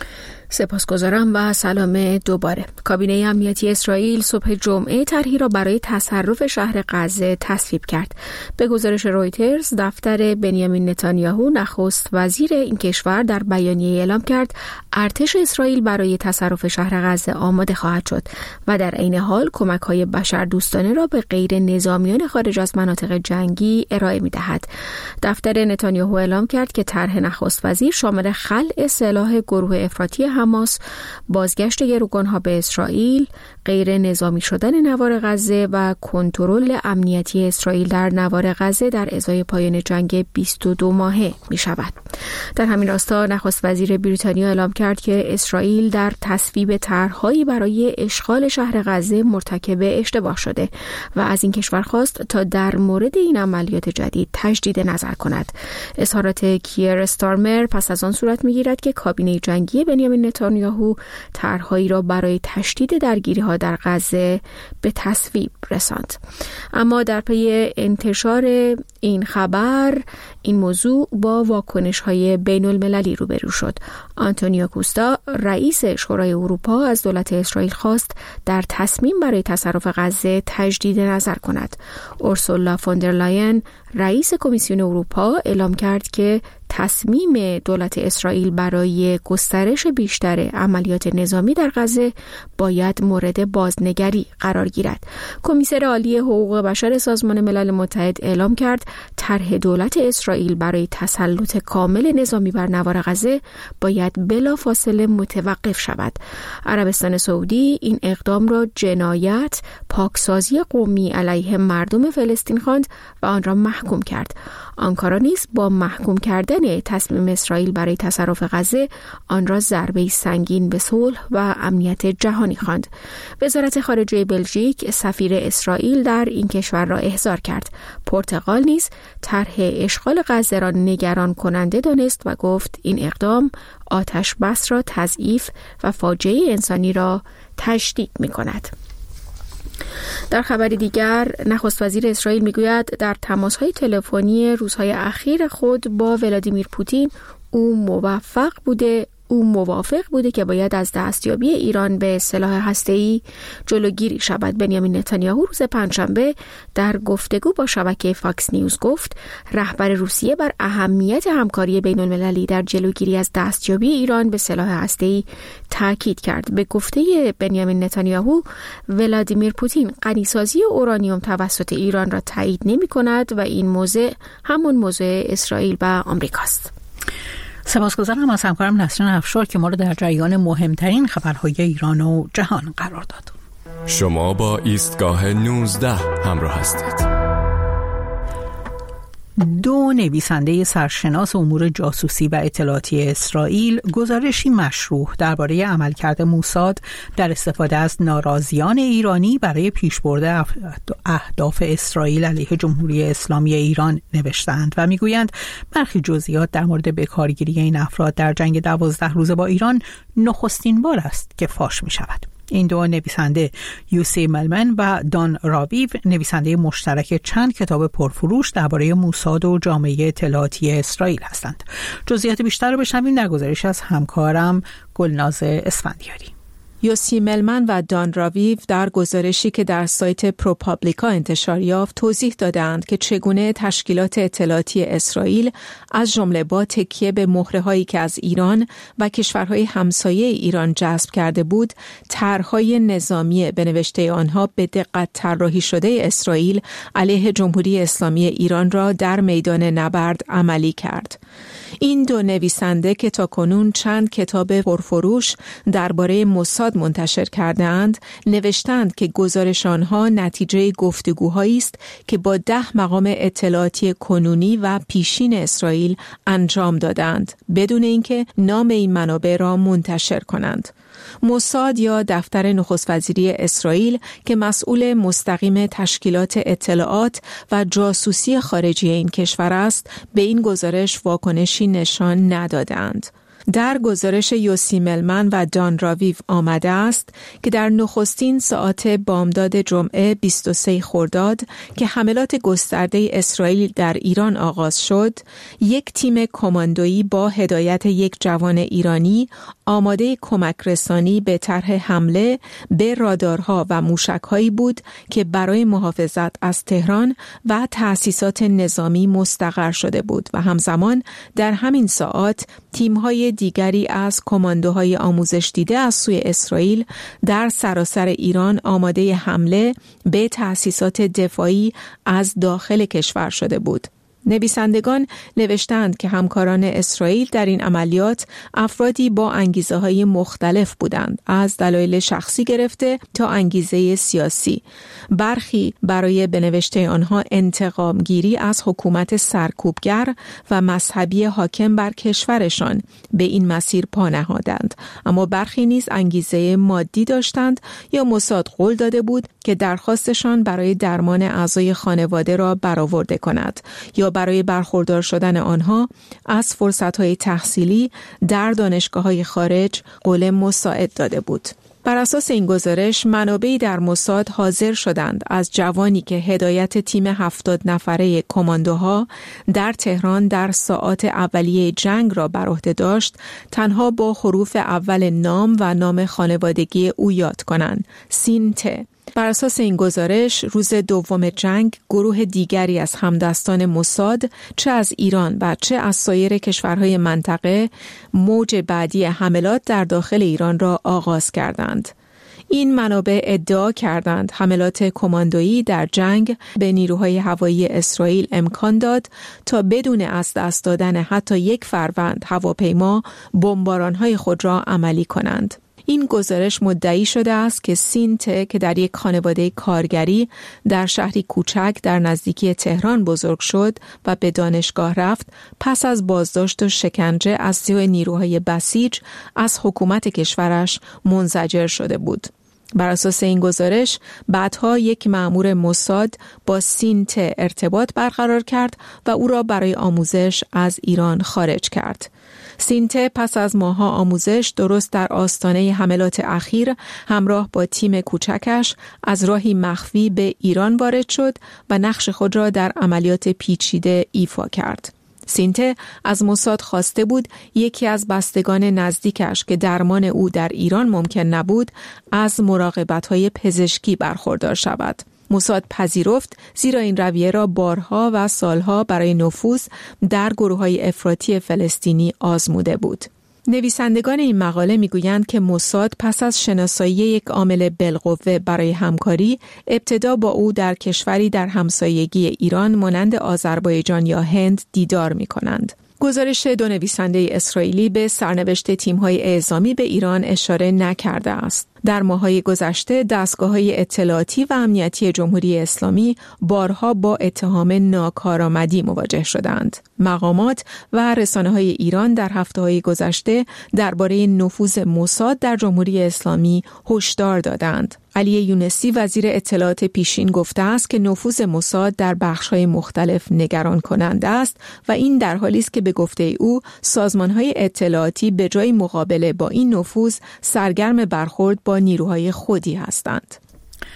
B: سپاسگزارم و سلام دوباره. کابینه امنیتی اسرائیل صبح جمعه طرحی را برای تصرف شهر غزه تصویب کرد. به گزارش رویترز دفتر بنیامین نتانیاهو نخست وزیر این کشور در بیانیه اعلام کرد ارتش اسرائیل برای تصرف شهر غزه آماده خواهد شد و در عین حال کمک‌های بشردوستانه را به غیر نظامیان خارج از مناطق جنگی ارائه می‌دهد. دفتر نتانیاهو اعلام کرد که طرح نخست وزیر شامل خلع سلاح گروه افراطی حماس، بازگشت گروگان‌ها به اسرائیل، غیر نظامی شدن نوار غزه و کنترل امنیتی اسرائیل در نوار غزه در ازای پایان جنگ 22 ماهه می شود. در همین راستا نخست وزیر بریتانیا اعلام کرد که اسرائیل در تصویب طرح‌هایی برای اشغال شهر غزه مرتکب اشتباه شده و از این کشور خواست تا در مورد این عملیات جدید تجدید نظر کند. اظهارات کیر استارمر پس از آن صورت می‌گیرد که کابینه جنگی بنیامین نتانیاهو طرح‌هایی را برای تشدید درگیری‌ها در غزه به تصویب رساند. اما در پی انتشار این خبر این موضوع با واکنش‌های بین‌المللی روبرو شد. آنتونیو کوستا رئیس شورای اروپا از دولت اسرائیل خواست در تصمیم برای تصرف غزه تجدید نظر کند. اورسولا فوندرلاین رئیس کمیسیون اروپا اعلام کرد که تصمیم دولت اسرائیل برای گسترش بیشتر عملیات نظامی در غزه باید مورد بازنگری قرار گیرد. کمیسر عالی حقوق بشر سازمان ملل متحد اعلام کرد طرح دولت اسرائیل برای تسلط کامل نظامی بر نوار غزه باید بلافاصله متوقف شود. عربستان سعودی این اقدام را جنایت، پاکسازی قومی علیه مردم فلسطین خواند و آن را محکوم کرد. آنکارا نیز با محکوم کردن تصمیم اسرائیل برای تصرف غزه آن را ضربه سنگین به صلح و امنیت جهانی خواند. وزارت خارجه بلژیک سفیر اسرائیل در این کشور را احضار کرد. پرتغال نیز طرح اشغال غزه را نگران کننده دانست و گفت این اقدام آتش بس را تضعیف و فاجعه انسانی را تشدید می‌کند. در خبر دیگر نخست وزیر اسرائیل میگوید در تماس‌های تلفنی روزهای اخیر خود با ولادیمیر پوتین او موافق بوده که باید از دستیابی ایران به سلاح هسته‌ای جلوگیری شود. بنیامین نتانیاهو روز پنجشنبه در گفتگو با شبکه فاکس نیوز گفت رهبر روسیه بر اهمیت همکاری بین‌المللی در جلوگیری از دستیابی ایران به سلاح هسته‌ای تاکید کرد. به گفته بنیامین نتانیاهو ولادیمیر پوتین غنیسازی اورانیوم توسط ایران را تایید نمی‌کند و این موضع همون موضع اسرائیل و آمریکاست.
A: سپاسگزارم از همکارم نسرین افشار که ما رو در جریان مهمترین خبرهای ایران و جهان قرار داد.
J: شما با ایستگاه 19 همراه هستید.
A: 2 نویسنده سرشناس امور جاسوسی و اطلاعاتی اسرائیل گزارشی مشروح درباره عملکرد موساد در استفاده از ناراضیان ایرانی برای پیشبرد اهداف اسرائیل علیه جمهوری اسلامی ایران نوشتند و میگویند برخی جزئیات در مورد بکارگیری این افراد در جنگ 12 روزه با ایران نخستین بار است که فاش می شود. این 2 نویسنده یوسی ملمن و دان راویو نویسنده مشترک چند کتاب پرفروش درباره موساد و جامعه اطلاعاتی اسرائیل هستند. جزئیات بیشتر رو بشنویم در گزارش از همکارم گلناز اسفندیاری.
B: یوسی ملمن و دان راویو در گزارشی که در سایت پروپابلیکا انتشار یافت توضیح دادند که چگونه تشکیلات اطلاعاتی اسرائیل از جمله با تکیه به مهره‌هایی که از ایران و کشورهای همسایه ایران جذب کرده بود، طرح‌های نظامی به نوشته آنها به دقت طراحی شده اسرائیل علیه جمهوری اسلامی ایران را در میدان نبرد عملی کرد. این دو نویسنده که تاکنون چند کتاب پرفروش درباره موساد منتشر کردند، نوشتند که گزارش آنها نتیجه گفتگوهایی است که با 10 مقام اطلاعاتی کنونی و پیشین اسرائیل انجام دادند، بدون اینکه نام این منابع را منتشر کنند. موساد یا دفتر نخست وزیری اسرائیل که مسئول مستقیم تشکیلات اطلاعات و جاسوسی خارجی این کشور است، به این گزارش واکنشی نشان ندادند. در گزارش یوسی ملمن و دان راویو آمده است که در نخستین ساعات بامداد جمعه 23 خرداد که حملات گسترده اسرائیل در ایران آغاز شد، یک تیم کماندویی با هدایت یک جوان ایرانی آماده کمک رسانی به طرح حمله به رادارها و موشک‌هایی بود که برای محافظت از تهران و تأسیسات نظامی مستقر شده بود و همزمان در همین ساعات تیم‌های دیگری از کماندوهای آموزش دیده از سوی اسرائیل در سراسر ایران آماده حمله به تأسیسات دفاعی از داخل کشور شده بود. نویسندگان نوشتند که همکاران اسرائیل در این عملیات افرادی با انگیزه‌های مختلف بودند، از دلایل شخصی گرفته تا انگیزه سیاسی. برخی برای به نوشته آنها انتقام گیری از حکومت سرکوبگر و مذهبی حاکم بر کشورشان به این مسیر پا نهادند، اما برخی نیز انگیزه مادی داشتند یا موساد قول داده بود که درخواستشان برای درمان اعضای خانواده را برآورده کند یا برای برخوردار شدن آنها از فرصت‌های تحصیلی در دانشگاه‌های خارج قول مساعد داده بود. بر اساس این گزارش منابعی در موساد حاضر شدند از جوانی که هدایت تیم 70 نفره کماندوها در تهران در ساعات اولیه جنگ را بر عهده داشت، تنها با حروف اول نام و نام خانوادگی او یاد کنند: سینته. بر اساس این گزارش روز دوم جنگ گروه دیگری از همدستان موساد چه از ایران و چه از سایر کشورهای منطقه موج بعدی حملات در داخل ایران را آغاز کردند. این منابع ادعا کردند حملات کماندویی در جنگ به نیروهای هوایی اسرائیل امکان داد تا بدون از دست دادن حتی یک فروند هواپیما بمباران‌های خود را عملی کنند. این گزارش مدعی شده است که سینته که در یک خانواده کارگری در شهری کوچک در نزدیکی تهران بزرگ شد و به دانشگاه رفت، پس از بازداشت و شکنجه از سوی نیروهای بسیج از حکومت کشورش منزجر شده بود. بر اساس این گزارش بعدها یک مأمور موساد با سینته ارتباط برقرار کرد و او را برای آموزش از ایران خارج کرد. سینته پس از ماه‌ها آموزش درست در آستانه حملات اخیر همراه با تیم کوچکش از راهی مخفی به ایران وارد شد و نقش خود را در عملیات پیچیده ایفا کرد. سینته از موساد خواسته بود یکی از بستگان نزدیکش که درمان او در ایران ممکن نبود از مراقبت‌های پزشکی برخوردار شود. موساد پذیرفت، زیرا این رویه را بارها و سالها برای نفوذ در گروه‌های افراطی فلسطینی آزموده بود. نویسندگان این مقاله میگویند که موساد پس از شناسایی یک عامل بالقوه برای همکاری، ابتدا با او در کشوری در همسایگی ایران مانند آذربایجان یا هند دیدار می‌کنند. گزارش دو نویسنده اسرائیلی به سرنوشت تیم‌های اعزامی به ایران اشاره نکرده است. در ماه‌های گذشته دستگاه‌های اطلاعاتی و امنیتی جمهوری اسلامی بارها با اتهام ناکارآمدی مواجه شدند. مقامات و رسانه‌های ایران در هفته‌های گذشته درباره نفوذ موساد در جمهوری اسلامی هشدار دادند. علی یونسی وزیر اطلاعات پیشین گفته است که نفوذ موساد در بخش‌های مختلف نگران کننده است و این در حالی است که به گفته او سازمان‌های اطلاعاتی به جای مقابله با این نفوذ سرگرم برخورد با نیروهای خودی هستند.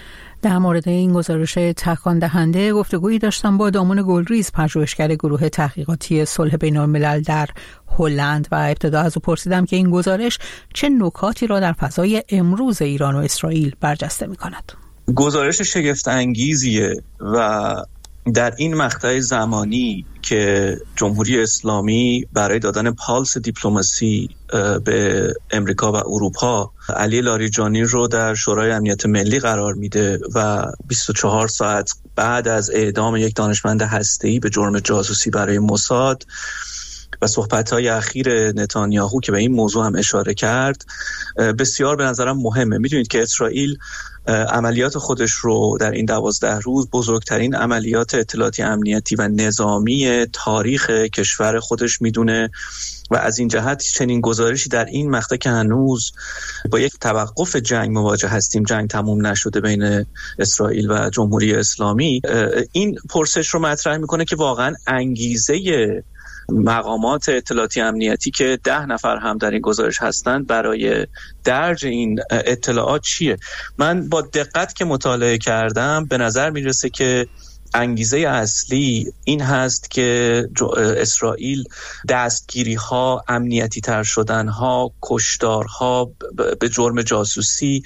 A: در مورد این گزارش تکان دهنده گفتگویی داشتم با دامون گلریز، پژوهشگر گروه تحقیقاتی صلح بین‌الملل در هلند و ابتدا از او پرسیدم که این گزارش چه نکاتی را در فضای امروز ایران و اسرائیل برجسته می‌کند.
K: گزارش شگفت انگیزیه و در این مقطع زمانی که جمهوری اسلامی برای دادن پالس دیپلماسی به امریکا و اروپا علی لاریجانی رو در شورای امنیت ملی قرار میده و 24 ساعت بعد از اعدام یک دانشمند هسته‌ای به جرم جاسوسی برای موساد و صحبت‌های اخیر نتانیاهو که به این موضوع هم اشاره کرد بسیار به نظرم مهمه. میدونید که اسرائیل عملیات خودش رو در این 12 روز بزرگترین عملیات اطلاعاتی امنیتی و نظامی تاریخ کشور خودش میدونه و از این جهت چنین گزارشی در این مقطع که هنوز با یک توقف جنگ مواجه هستیم، جنگ تموم نشده بین اسرائیل و جمهوری اسلامی، این پرسش رو مطرح میکنه که واقعا انگیزه مقامات اطلاعاتی امنیتی که 10 نفر هم در این گزارش هستند برای درج این اطلاعات چیه؟ من با دقت که مطالعه کردم به نظر میرسه که انگیزه اصلی این هست که اسرائیل دستگیری ها، امنیتی تر شدن ها، کشتارها به جرم جاسوسی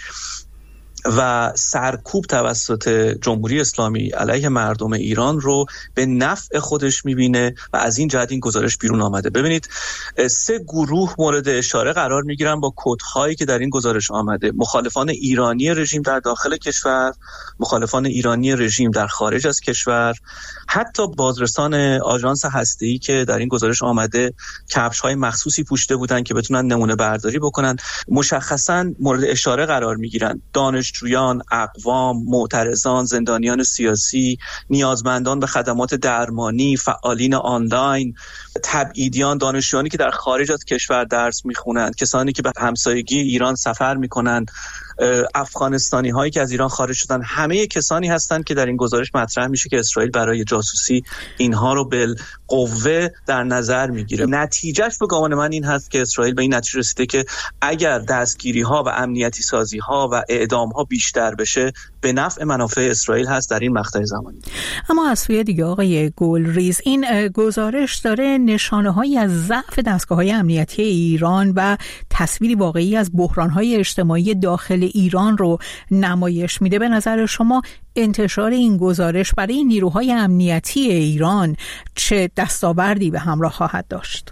K: و سرکوب توسط جمهوری اسلامی علیه مردم ایران رو به نفع خودش میبینه و از این جهت این گزارش بیرون آمده. ببینید 3 گروه مورد اشاره قرار میگیرن با کدهایی که در این گزارش آمده: مخالفان ایرانی رژیم در داخل کشور، مخالفان ایرانی رژیم در خارج از کشور، حتی بازرسان آژانس هسته‌ای که در این گزارش آمده کفش‌های مخصوصی پوشیده بودن که بتونن نمونه برداری بکنن. مشخصاً مورد اشاره قرار میگیرن دانشجویان، اقوام، معترضان، زندانیان سیاسی، نیازمندان به خدمات درمانی، فعالین آنلاین، تبعیدیان، دانشجویانی که در خارج از کشور درس میخونند، کسانی که به همسایگی ایران سفر میکنند، افغانستانی هایی که از ایران خارج شدن. همه کسانی هستند که در این گزارش مطرح میشه که اسرائیل برای جاسوسی اینها رو بالقوه در نظر میگیره. نتیجهش به گمان من این هست که اسرائیل به این نتیجه رسیده که اگر دستگیری ها و امنیتی سازی ها و اعدام ها بیشتر بشه به نفع منافع اسرائیل هست در این مقطع زمانی.
A: اما از سوی دیگه آقای گلریز، این گزارش داره نشانه هایی از ضعف دستگاه های امنیتی ایران و تصویری واقعی از بحران های اجتماعی داخل ایران رو نمایش میده. به نظر شما انتشار این گزارش برای نیروهای امنیتی ایران چه دستاوردی به همراه خواهد داشت؟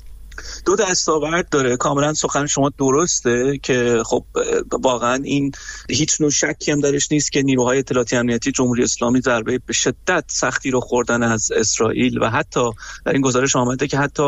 K: 2 دستاورد داره. کاملا سخن شما درسته که خب واقعا این هیچ نوع شکی هم درش نیست که نیروهای اطلاعاتی امنیتی جمهوری اسلامی ضربه به شدت سختی رو خوردن از اسرائیل و حتی در این گزارش آمده که حتی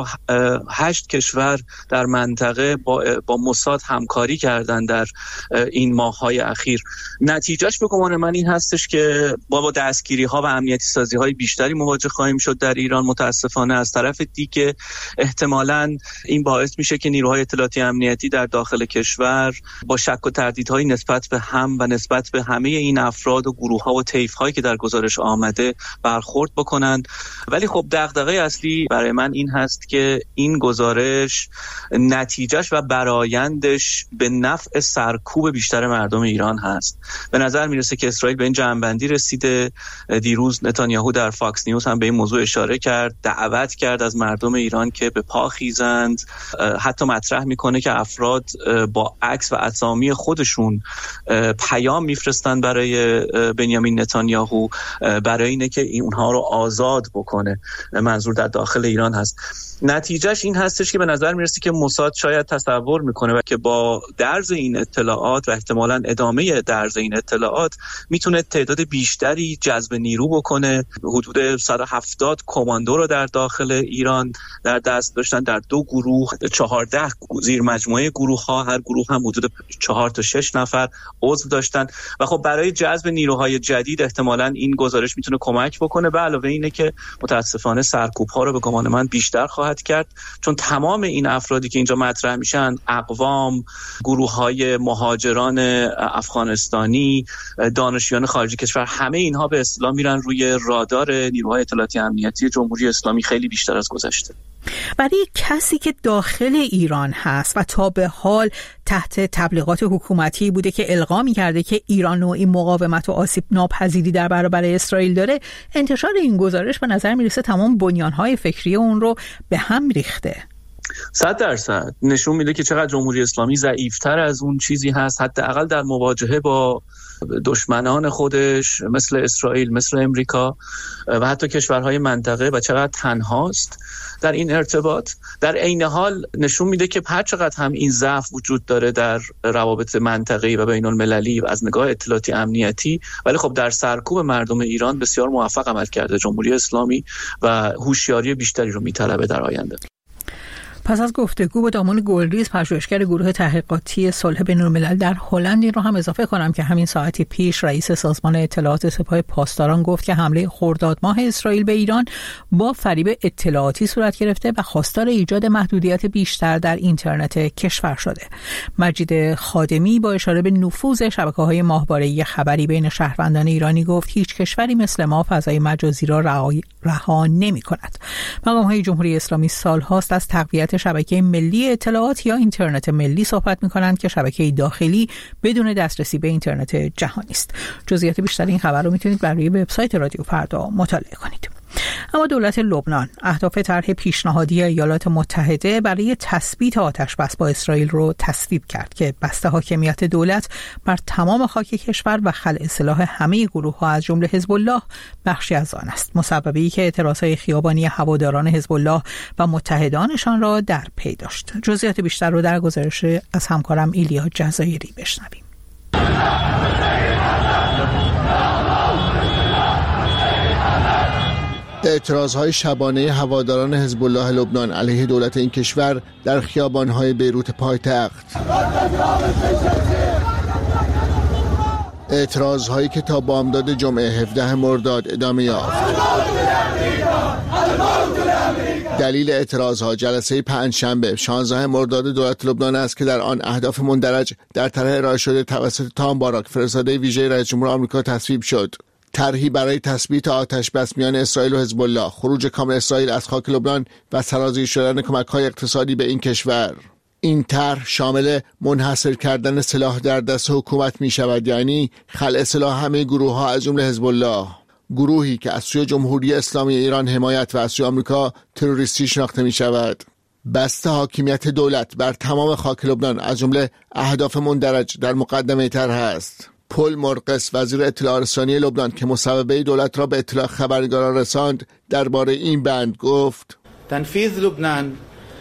K: 8 کشور در منطقه با موساد همکاری کردن در این ماه‌های اخیر. نتیجهش به گمان من این هستش که با دستگیری ها و امنیتی سازی های بیشتری مواجه خواهیم شد در ایران. متاسفانه از طرف دیگه احتمالاً این باعث میشه که نیروهای اطلاعاتی امنیتی در داخل کشور با شک و تردیدهای نسبت به هم و نسبت به همه این افراد و گروه‌ها و طیف‌هایی که در گزارش آمده برخورد بکنند. ولی خب دغدغه اصلی برای من این هست که این گزارش نتیجهش و برآیندش به نفع سرکوب بیشتر مردم ایران هست. به نظر میرسه که اسرائیل به این جمع‌بندی رسیده. دیروز نتانیاهو در فاکس نیوز هم به این موضوع اشاره کرد، دعوت کرد از مردم ایران که به پا خیزند. حتی مطرح میکنه که افراد با عکس و اسامی خودشون پیام میفرستن برای بنیامین نتانیاهو برای اینه که اونها رو آزاد بکنه. منظور در داخل ایران هست. نتیجهش این هستش که به نظر میرسه که موساد شاید تصور میکنه و که با درز این اطلاعات و احتمالاً ادامه درز این اطلاعات میتونه تعداد بیشتری جذب نیرو بکنه. حدود 170 کماندو رو در داخل ایران در دست داشتن در 2 گروه، 14 زیر مجموعه گروه ها، هر گروه هم حدود 4 تا 6 نفر عضو داشتن و خب برای جذب نیروهای جدید احتمالاً این گزارش میتونه کمک بکنه. به علاوه اینه که متاسفانه سرکوب ها رو به گمان من بیشتر خواهد کرد، چون تمام این افرادی که اینجا مطرح میشن، اقوام، گروه‌های مهاجران افغانستانی، دانشجویان خارجی کشور، همه اینها به اصطلاح میرن روی رادار نیروهای اطلاعاتی امنیتی جمهوری اسلامی خیلی بیشتر از گذشته.
A: برای کسی که داخل ایران هست و تا به حال تحت تبلیغات حکومتی بوده که القا می‌کرده که ایران نوعی مقاومت و آسیب ناپذیری در برابر اسرائیل داره، انتشار این گزارش به نظر میرسه تمام بنیان‌های فکری اون رو به هم ریخته.
K: 100% نشون میده که چقدر جمهوری اسلامی ضعیف‌تر از اون چیزی هست، حداقل در مواجهه با دشمنان خودش مثل اسرائیل، مثل امریکا و حتی کشورهای منطقه، و چقدر تنهاست در این ارتباط. در عین حال نشون میده که هر چقدر هم این ضعف وجود داره در روابط منطقه‌ای و بین المللی و از نگاه اطلاعاتی امنیتی، ولی خب در سرکوب مردم ایران بسیار موفق عمل کرده جمهوری اسلامی و هوشیاری بیشتری رو میطلبه در آینده.
A: پس از گفتگو با دامون گلریز، پژوهشگر گروه تحقیقاتی صلح بین‌الملل در هلند، این رو هم اضافه کنم که همین ساعتی پیش رئیس سازمان اطلاعات سپاه پاسداران گفت که حمله خرداد ماه اسرائیل به ایران با فریب اطلاعاتی صورت گرفته و خواستار ایجاد محدودیت بیشتر در اینترنت کشور شده. مجید خادمی با اشاره به نفوذ شبکه‌های ماهواره‌ای خبری بین شهروندان ایرانی گفت هیچ کشوری مثل ما فضای مجازی را رها نمی‌کند. مقام‌های جمهوری اسلامی سال‌هاست از تقویت شبکه ملی اطلاعات یا اینترنت ملی صحبت می‌کنند که شبکه داخلی بدون دسترسی به اینترنت جهانی است. جزئیات بیشتر این خبر رو میتونید بر روی وبسایت رادیو فردا مطالعه کنید. اما دولت لبنان اهداف طرح پیشنهادی ایالات متحده برای تثبیت آتش‌بس با اسرائیل رو تصویب کرد که بسته حاکمیت دولت بر تمام خاک کشور و خلع سلاح همه گروه‌ها از جمله حزب الله بخشی از آن است، مسببی که اعتراضهای خیابانی هواداران حزب الله و متحدانشان را در پی داشت. جزئیات بیشتر رو در گزارش از همکارم ایلیا جزایری بشنویم.
L: اعتراضهای شبانه هواداران حزب الله لبنان علیه دولت این کشور در خیابان‌های بیروت پایتخت، اعتراضهایی که تا بامداد جمعه 17 مرداد ادامه یافت. دلیل اعتراضها جلسه پنجشنبه 16 مرداد دولت لبنان است که در آن اهداف مندرج در طرح ارائه شده توسط تام باراک، فرستاده ویژه رئیس جمهور آمریکا، تصویب شد. طرحی برای تثبیت آتش بس میان اسرائیل و حزب الله، خروج کامل اسرائیل از خاک لبنان و سرازیر شدن کمک‌های اقتصادی به این کشور. این طرح شامل منحصر کردن سلاح در دست حکومت می شود، یعنی خلع سلاح همه گروه‌ها از جمله حزب الله، گروهی که از سوی جمهوری اسلامی ایران حمایت و از سوی آمریکا تروریستی شناخته می شود. بسته حاکمیت دولت بر تمام خاک لبنان از جمله اهداف مندرج در مقدمه طرح است. پل مرقس، وزیر اطلاع رسانی لبنان که مصوبه دولت را به اطلاع خبرنگاران رساند، درباره این بند گفت:
M: تنفيذ لبنان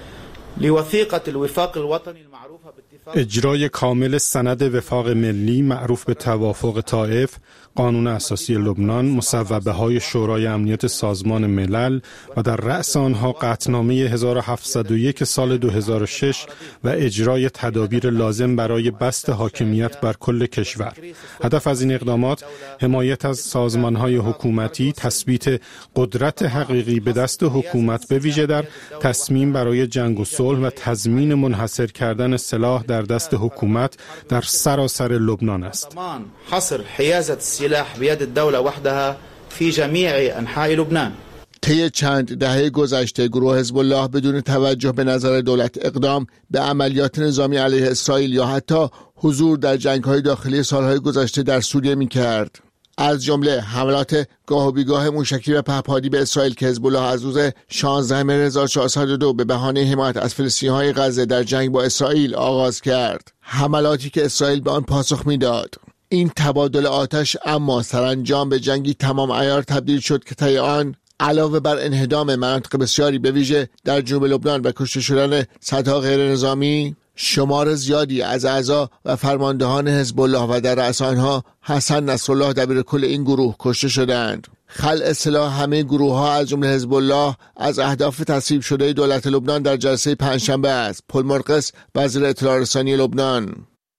M: لوثيقة الوفاق الوطني المعروفة باتفاق
H: اجرای کامل سند وفاق ملی معروف به توافق طائف، قانون اساسی لبنان، مصوبه‌های شورای امنیت سازمان ملل و در رأس آنها قطعنامه 1701 سال 2006 و اجرای تدابیر لازم برای بسط حاکمیت بر کل کشور. هدف از این اقدامات حمایت از سازمان‌های حکومتی، تثبیت قدرت حقیقی به دست حکومت به ویژه در تصمیم برای جنگ و صلح و تضمین منحصر کردن سلاح در دست حکومت در سراسر لبنان است.
M: حصر حیازة السلاح بيد الدولة وحدها في جميع أنحاء لبنان.
L: طی چند دهه گذشته گروه حزب الله بدون توجه به نظر دولت اقدام به عملیات نظامی علیه اسرائیل یا حتی حضور در جنگ‌های داخلی سالهای گذشته در سوریه می‌کرد. از جمله حملات گاه و بیگاه موشکی و پهپادی به اسرائیل که حزب الله از روز 16 مهر 1402 به بهانه حمایت از فلسطینی‌های غزه در جنگ با اسرائیل آغاز کرد. حملاتی که اسرائیل به آن پاسخ می‌داد. این تبادل آتش اما سرانجام به جنگی تمام عیار تبدیل شد که طی آن علاوه بر انهدام مناطق بسیاری به ویژه در جنوب لبنان و کشته شدن صدها غیر نظامی، شمار زیادی از اعضا و فرماندهان حزب الله و در رأس آنها حسن نصرالله دبیرکل این گروه کشته شدند. خلع سلاح همه گروه‌ها از جمله حزب الله از اهداف تصویب شده دولت لبنان در جلسه پنجشنبه است. پل مرقس، وزیر اطلاع رسانی لبنان: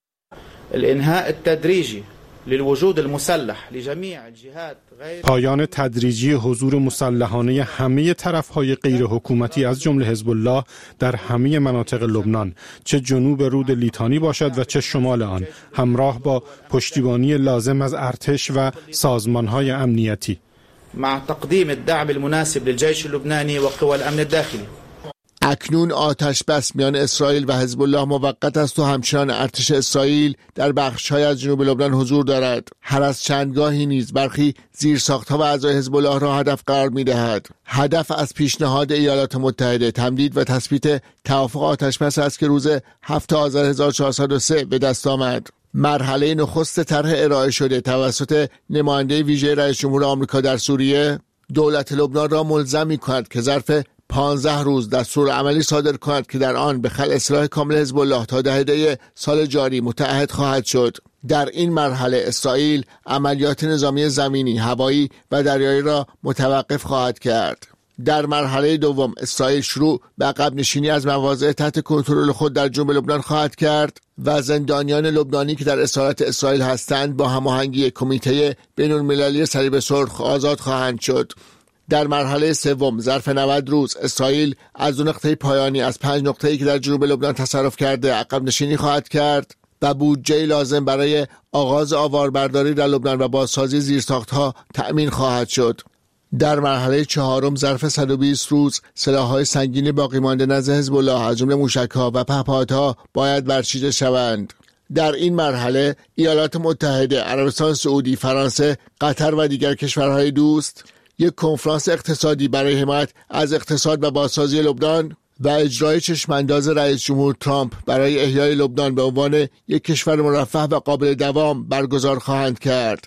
M: الانهاء التدریجی للوجود المسلح لجميع الجهات غیر
H: پایان تدریجی حضور مسلحانه همه طرف‌های غیر حکومتی از جمله حزب الله در همه مناطق لبنان، چه جنوب رود لیتانی باشد و چه شمال آن، همراه با پشتیبانی لازم از ارتش و سازمان‌های امنیتی،
M: مع تقديم الدعم المناسب للجيش اللبناني وقوى الأمن الداخلي.
L: اکنون آتش بس میان اسرائیل و حزب الله موقت است و همچنان ارتش اسرائیل در بخش‌های از جنوب لبنان حضور دارد. هر از چندگاهی نیز برخی زیرساخت‌ها و اعضای حزب الله را هدف قرار می‌دهد. هدف از پیشنهاد ایالات متحده تمدید و تثبیت توافق آتش بس است که روز 7 آذر 1403 به دست آمد. مرحله نخست طرح ارائه شده توسط نماینده ویژه رئیس جمهور آمریکا در سوریه دولت لبنان را ملزم می‌کند که ظرف 15 روز دستور عملی صادر کند که در آن به خلع اصلاح کامل حزب الله تا دهه دی سال جاری متعهد خواهد شد. در این مرحله اسرائیل عملیات نظامی زمینی، هوایی و دریایی را متوقف خواهد کرد. در مرحله دوم اسرائیل شروع به عقب نشینی از مواضع تحت کنترل خود در جنوب لبنان خواهد کرد و زندانیان لبنانی که در اسارت اسرائیل هستند با هماهنگی کمیته بین‌المللی صلیب سرخ آزاد خواهند شد. در مرحله سوم ظرف 90 روز اسرائیل از دو نقطه پایانی از 5 نقطه‌ای که در جنوب لبنان تصرف کرده عقب نشینی خواهد کرد و بودجه لازم برای آغاز آواربرداری در لبنان و بازسازی زیرساخت‌ها تأمین خواهد شد. در مرحله چهارم ظرف 120 روز سلاح‌های سنگین باقی مانده نزد حزب الله از جمله موشک‌ها و پهپادها باید برچیده شوند. در این مرحله ایالات متحده، عربستان سعودی، فرانسه، قطر و دیگر کشورهای دوست یک کنفرانس اقتصادی برای حمایت از اقتصاد و بازسازی لبنان و اجرای چشمانداز رئیس جمهور ترامپ برای احیای لبنان به عنوان یک کشور مرفه و قابل دوام برگزار خواهند کرد.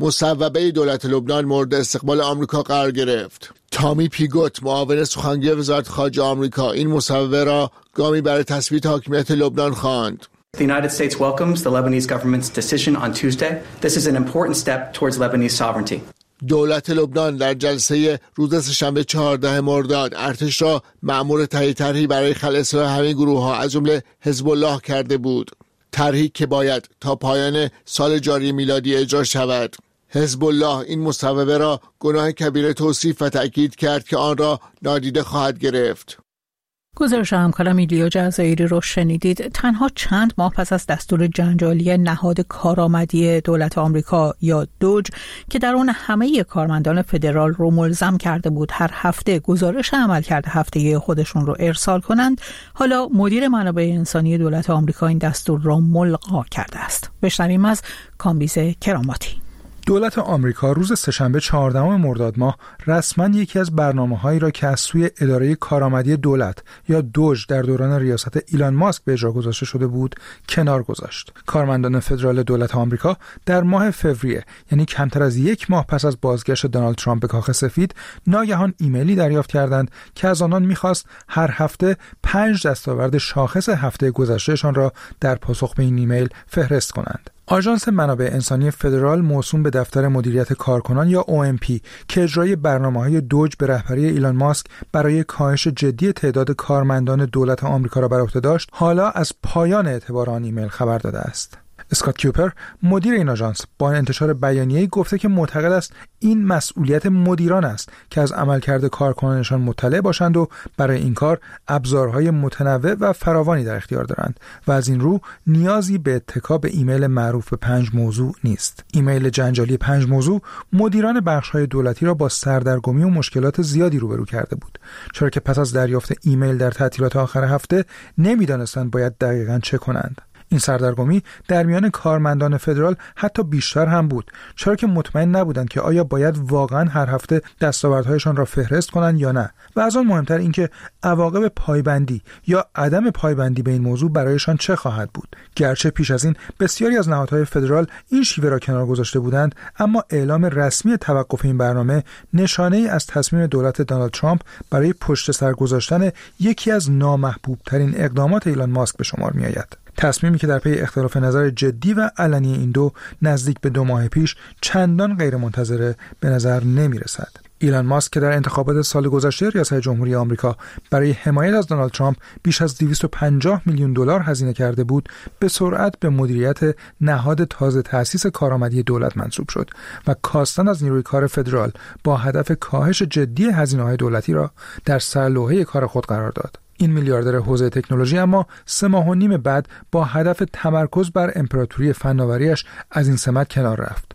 L: مصوبه دولت لبنان مورد استقبال آمریکا قرار گرفت. تامی پیگوت، معاون سخنگوی وزارت خارجه آمریکا، این مصوبه را گامی برای تثبیت حاکمیت لبنان خواند.
N: The United States welcomes the Lebanese government's decision on Tuesday. This is an important step towards Lebanese sovereignty.
L: دولت لبنان در جلسه روز سه‌شنبه 14 مرداد ارتش را مأمور تهیه طرحی برای خلع اصلاح همه گروه‌ها از جمله حزب الله کرده بود. طرحی که باید تا پایان سال جاری میلادی اجرا شود. حزب الله این مصوبه را گناه کبیره توصیف و تأکید کرد که آن را نادیده خواهد گرفت.
A: گزارش همکارم ایلیا جزایری رو شنیدید. تنها چند ماه پس از دستور جنجالی نهاد کارآمدی دولت آمریکا یا دوج که در آن همه کارمندان فدرال رو ملزم کرده بود هر هفته گزارش عملکرد هفتگی خودشون رو ارسال کنند، حالا مدیر منابع انسانی دولت آمریکا این دستور را ملغا کرده است. بشنویم از کامبیز کراماتی.
O: دولت آمریکا روز سه‌شنبه 14 مرداد ماه رسما یکی از برنامه‌هایی را که از سوی اداره کارآمدی دولت یا دوج در دوران ریاست ایلان ماسک به اجرا گذاشته شده بود کنار گذاشت. کارمندان فدرال دولت آمریکا در ماه فوریه، یعنی کمتر از یک ماه پس از بازگشت دونالد ترامپ به کاخ سفید، ناگهان ایمیلی دریافت کردند که از آنان می‌خواست هر هفته 5 دستاورد شاخص هفته گذشتهشان را در پاسخ به این ایمیل فهرست کنند. آژانس منابع انسانی فدرال موسوم به دفتر مدیریت کارکنان یا OMP که اجرای برنامه‌های دوج به رهبری ایلان ماسک برای کاهش جدی تعداد کارمندان دولت آمریکا را بر عهده داشت، حالا از پایان اعتبار آن ایمیل خبر داده است. اسکات کوپر، مدیر این آژانس، با انتشار بیانیه‌ای گفته که معتقد است این مسئولیت مدیران است که از عملکرد کارکنانشان مطلع باشند و برای این کار ابزارهای متنوع و فراوانی در اختیار دارند و از این رو نیازی به اتکا به ایمیل معروف به 5 موضوع نیست. ایمیل جنجالی 5 موضوع مدیران بخش‌های دولتی را با سردرگمی و مشکلات زیادی روبرو کرده بود، چرا که پس از دریافت ایمیل در تعطیلات آخر هفته نمی‌دانستند باید دقیقاً چه کنند. این سردرگمی در میان کارمندان فدرال حتی بیشتر هم بود، چرا که مطمئن نبودند که آیا باید واقعا هر هفته دستاوردهایشان را فهرست کنند یا نه، و از آن مهمتر اینکه عواقب پایبندی یا عدم پایبندی به این موضوع برایشان چه خواهد بود. گرچه پیش از این بسیاری از نهادهای فدرال این شیوه را کنار گذاشته بودند، اما اعلام رسمی توقف این برنامه نشانه‌ای از تصمیم دولت دونالد ترامپ برای پشت سر گذاشتن یکی از نامحبوب‌ترین اقدامات ایلان ماسک به شمار می‌آید. تصمیمی که در پی اختلاف نظر جدی و علنی این دو نزدیک به 2 ماه پیش چندان غیرمنتظره به نظر نمی‌رسد. ایلان ماسک که در انتخابات سال گذشته ریاست جمهوری آمریکا برای حمایت از دونالد ترامپ بیش از 250 میلیون دلار هزینه کرده بود، به سرعت به مدیریت نهاد تازه تأسیس کارآمدی دولت منصوب شد و کاستن از نیروی کار فدرال با هدف کاهش جدی هزینه‌های دولتی را در سرلوحه کار خود قرار داد. این میلیاردر حوزه تکنولوژی اما 3 ماه و نیم بعد با هدف تمرکز بر امپراتوری فناوریش از این سمت کنار رفت.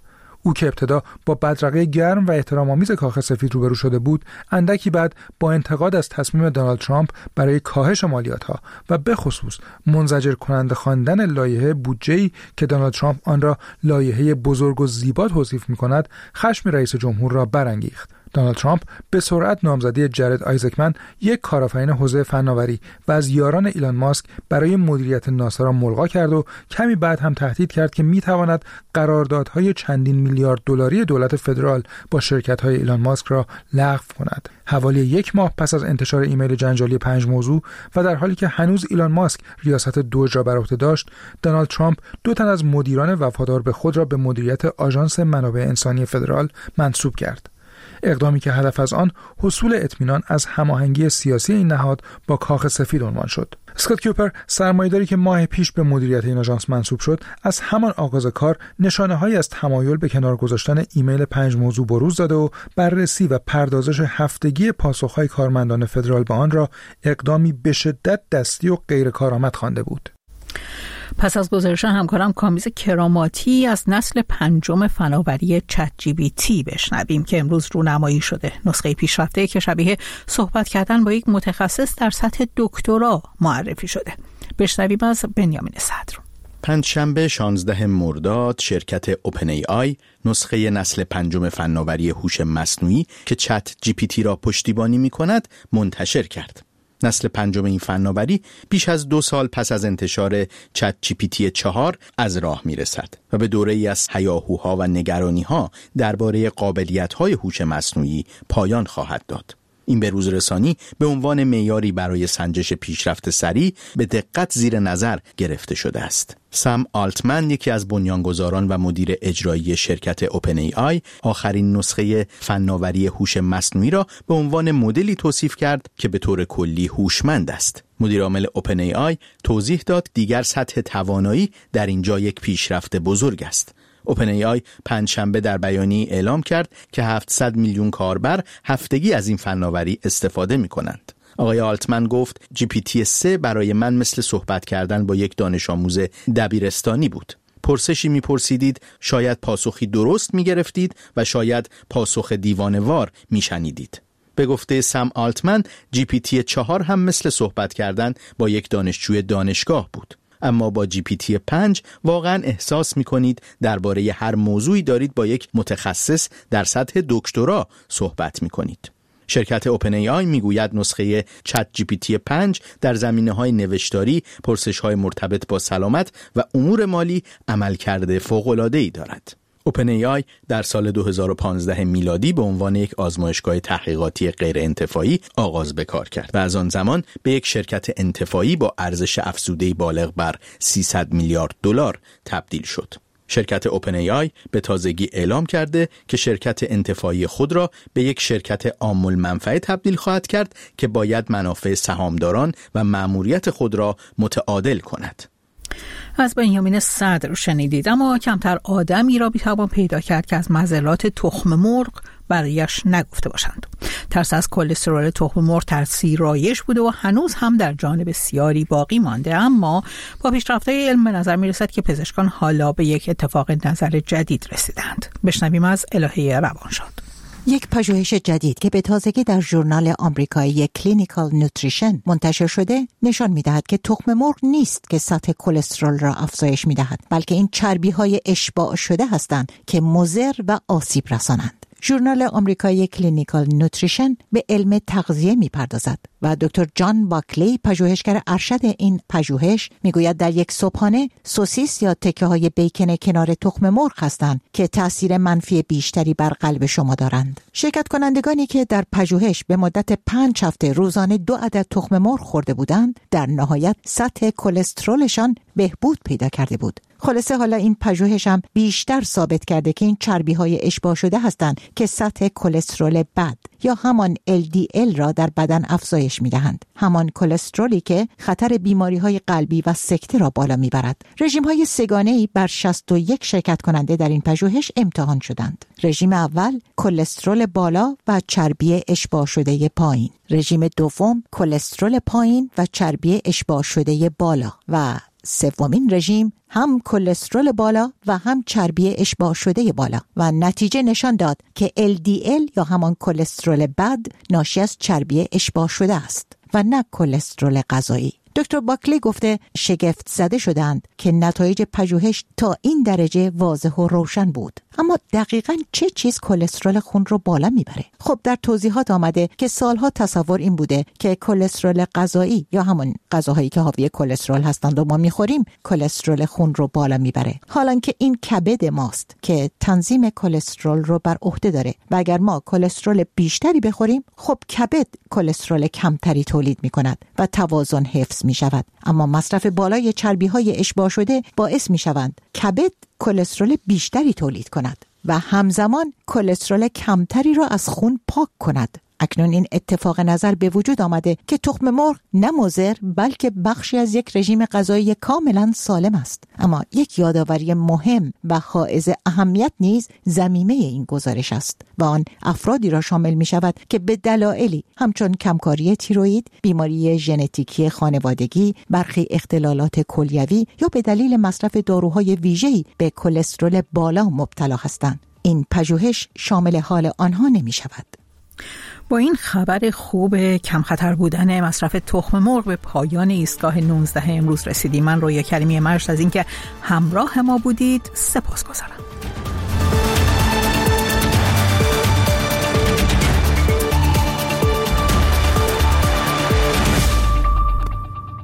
O: او که ابتدا با بدرقه گرم و احترام‌آمیز کاخ سفید روبرو شده بود، اندکی بعد با انتقاد از تصمیم دونالد ترامپ برای کاهش مالیات‌ها و به خصوص منزجر کننده خواندن لایحه بودجه‌ای که دونالد ترامپ آن را لایحه بزرگ و زیبا توصیف می‌کند، خشم رئیس جمهور را برانگیخت. دونالد ترامپ به سرعت نامزدی جرد آیزکمن، یک کارآفرین حوزه فناوری و از یاران ایلان ماسک، برای مدیریت ناسا را ملغا کرد و کمی بعد هم تهدید کرد که میتواند قراردادهای چندین میلیارد دلاری دولت فدرال با شرکت‌های ایلان ماسک را لغو کند. حوالی 1 ماه پس از انتشار ایمیل جنجالی 5 موضوع و در حالی که هنوز ایلان ماسک ریاست دوج را بر عهده داشت، دونالد ترامپ 2 تن از مدیران وفادار به خود را به مدیریت آژانس منابع انسانی فدرال منصوب کرد. اقدامی که هدف از آن حصول اطمینان از هماهنگی سیاسی این نهاد با کاخ سفید عنوان شد. اسکات کوپر، سرمایه‌داری که ماه پیش به مدیریت این آژانس منصوب شد، از همان آغاز کار نشانه‌هایی از تمایل به کنار گذاشتن ایمیل 5 موضوع بروز داده و بررسی و پردازش هفتگی پاسخ‌های کارمندان فدرال به آن را اقدامی به شدت دستی و غیر کارآمد خوانده بود.
A: پس از گزارش همکارم کامیز کراماتی از نسل 5 فناوری چت جی پی تی بشنویم که امروز رونمایی شده. نسخه پیشرفته که شبیه صحبت کردن با یک متخصص در سطح دکترا معرفی شده. بشنویم از بنیامین صدر.
C: پنجشنبه 16 مرداد شرکت اوپن ای آی نسخه نسل 5 فناوری هوش مصنوعی که چت جی پی تی را پشتیبانی می کند منتشر کرد. نسل 5 این فناوری بیش از 2 سال پس از انتشار چت جی پی تی 4 از راه می رسد و به دوره‌ای از هیاهوها و نگرانی‌ها درباره قابلیت‌های هوش مصنوعی پایان خواهد داد. این بروز رسانی به عنوان معیاری برای سنجش پیشرفت سریع به دقت زیر نظر گرفته شده است. سم آلتمن، یکی از بنیانگذاران و مدیر اجرایی شرکت اوپن ای آی، آخرین نسخه فناوری هوش مصنوعی را به عنوان مدلی توصیف کرد که به طور کلی هوشمند است. مدیر عامل اوپن ای آی توضیح داد دیگر سطح توانایی در اینجا یک پیشرفت بزرگ است. اوپن ای آی پنجشنبه در بیانیه اعلام کرد که 700 میلیون کاربر هفتگی از این فناوری استفاده می کنند. آقای آلتمن گفت جی پی تی 3 برای من مثل صحبت کردن با یک دانش آموز دبیرستانی بود. پرسشی میپرسیدید، شاید پاسخی درست میگرفتید و شاید پاسخ دیوانه‌وار میشنیدید. به گفته سم آلتمن، جی پی تی 4 هم مثل صحبت کردن با یک دانشجوی دانشگاه بود. اما با جی پی تی 5 واقعا احساس می‌کنید درباره هر موضوعی دارید با یک متخصص در سطح دکترا صحبت می‌کنید. شرکت اوپن ای آی میگوید نسخه چت جی پی تی 5 در زمینه‌های نوشتاری، پرسش‌های مرتبط با سلامت و امور مالی عملکرد فوق‌العاده‌ای دارد. اوپن ای آی در سال 2015 میلادی به عنوان یک آزمایشگاه تحقیقاتی غیر انتفاعی آغاز به کار کرد و از آن زمان به یک شرکت انتفاعی با ارزش افزوده بالغ بر 300 میلیارد دلار تبدیل شد. شرکت اوپن ای آی به تازگی اعلام کرده که شرکت انتفاعی خود را به یک شرکت عام المنفعه تبدیل خواهد کرد که باید منافع سهامداران و مأموریت خود را متعادل کند.
A: از بنیامین صدر شنیدید. اما کمتر آدمی را میتوان پیدا کرد که از معضلات تخم مرغ برایش نگفته باشند. ترس از کلسترول تخم مرغ ترسی رایج بوده و هنوز هم در جان بسیاری باقی مانده، اما با پیشرفت‌های علم به نظر میرسد که پزشکان حالا به یک اتفاق نظر جدید رسیدند. بشنویم از الهه روانشاد.
P: یک پژوهش جدید که به تازگی در ژورنال آمریکایی کلینیکال نوتریشن منتشر شده نشان می‌دهد که تخم مرغ نیست که سطح کلسترول را افزایش می‌دهد، بلکه این چربی‌های اشباع شده هستند که مضر و آسیب رسانند. ژورنال آمریکایی کلینیکال نوتریشن به علم تغذیه می‌پردازد و دکتر جان باکلی، پژوهشگر ارشد این پژوهش، میگوید در یک صبحانه سوسیس یا تکه‌های بیکن کنار تخم مرغ هستند که تأثیر منفی بیشتری بر قلب شما دارند. شرکت کنندگانی که در پژوهش به مدت 5 هفته روزانه 2 عدد تخم مرغ خورده بودند، در نهایت سطح کلسترولشان بهبود پیدا کرده بود. خلاصه حالا این پژوهش هم بیشتر ثابت کرده که این چربی‌های اشباع شده هستند که سطح کلسترول بد یا همان LDL را در بدن افزایش می‌دهند. همان کلسترولی که خطر بیماری‌های قلبی و سکته را بالا می‌برد. رژیم‌های سه‌گانه‌ای بر 61 شرکت کننده در این پژوهش امتحان شدند. رژیم اول کلسترول بالا و چربی اشباع شده پایین. رژیم دوم کلسترول پایین و چربی اشباع شده بالا و سومین رژیم هم کلسترول بالا و هم چربی اشباع شده بالا و نتیجه نشان داد که LDL یا همان کلسترول بد ناشی از چربی اشباع شده است و نه کلسترول غذایی. دکتر باکلی گفته شگفت زده شدند که نتایج پژوهش تا این درجه واضح و روشن بود. اما دقیقاً چه چیز کلسترول خون رو بالا میبره؟ خب در توضیحات آمده که سالها تصور این بوده که کلسترول غذایی یا همون غذاهایی که حاوی کلسترول هستند و ما میخوریم کلسترول خون رو بالا میبره، حالان که این کبد ماست که تنظیم کلسترول رو بر عهده داره و اگر ما کلسترول بیشتری بخوریم خب کبد کلسترول کمتری تولید میکند و توازن حفظ میشود. اما مصرف بالای چربی‌های اشباع شده باعث میشوند کبد کلسترول بیشتری تولید کند و همزمان کلسترول کمتری را از خون پاک کند. اکنون این اتفاق نظر به وجود آمده که تخم مرغ نه مضر بلکه بخشی از یک رژیم غذایی کاملا سالم است. اما یک یادآوری مهم و حائز اهمیت نیز ضمیمه این گزارش است و آن افرادی را شامل می شود که به دلایلی همچون کمکاری تیروئید، بیماری ژنتیکی خانوادگی، برخی اختلالات کلیوی یا به دلیل مصرف داروهای ویژه‌ای به کلسترول بالا مبتلا هستند. این پژوهش شامل حال آنها نمی شود.
A: با این خبر خوب کم خطر بودن مصرف تخم مرغ به پایان ایستگاه 19 امروز رسیدیم. من رویا کریمی مرشد از اینکه همراه ما بودید سپاسگزارم.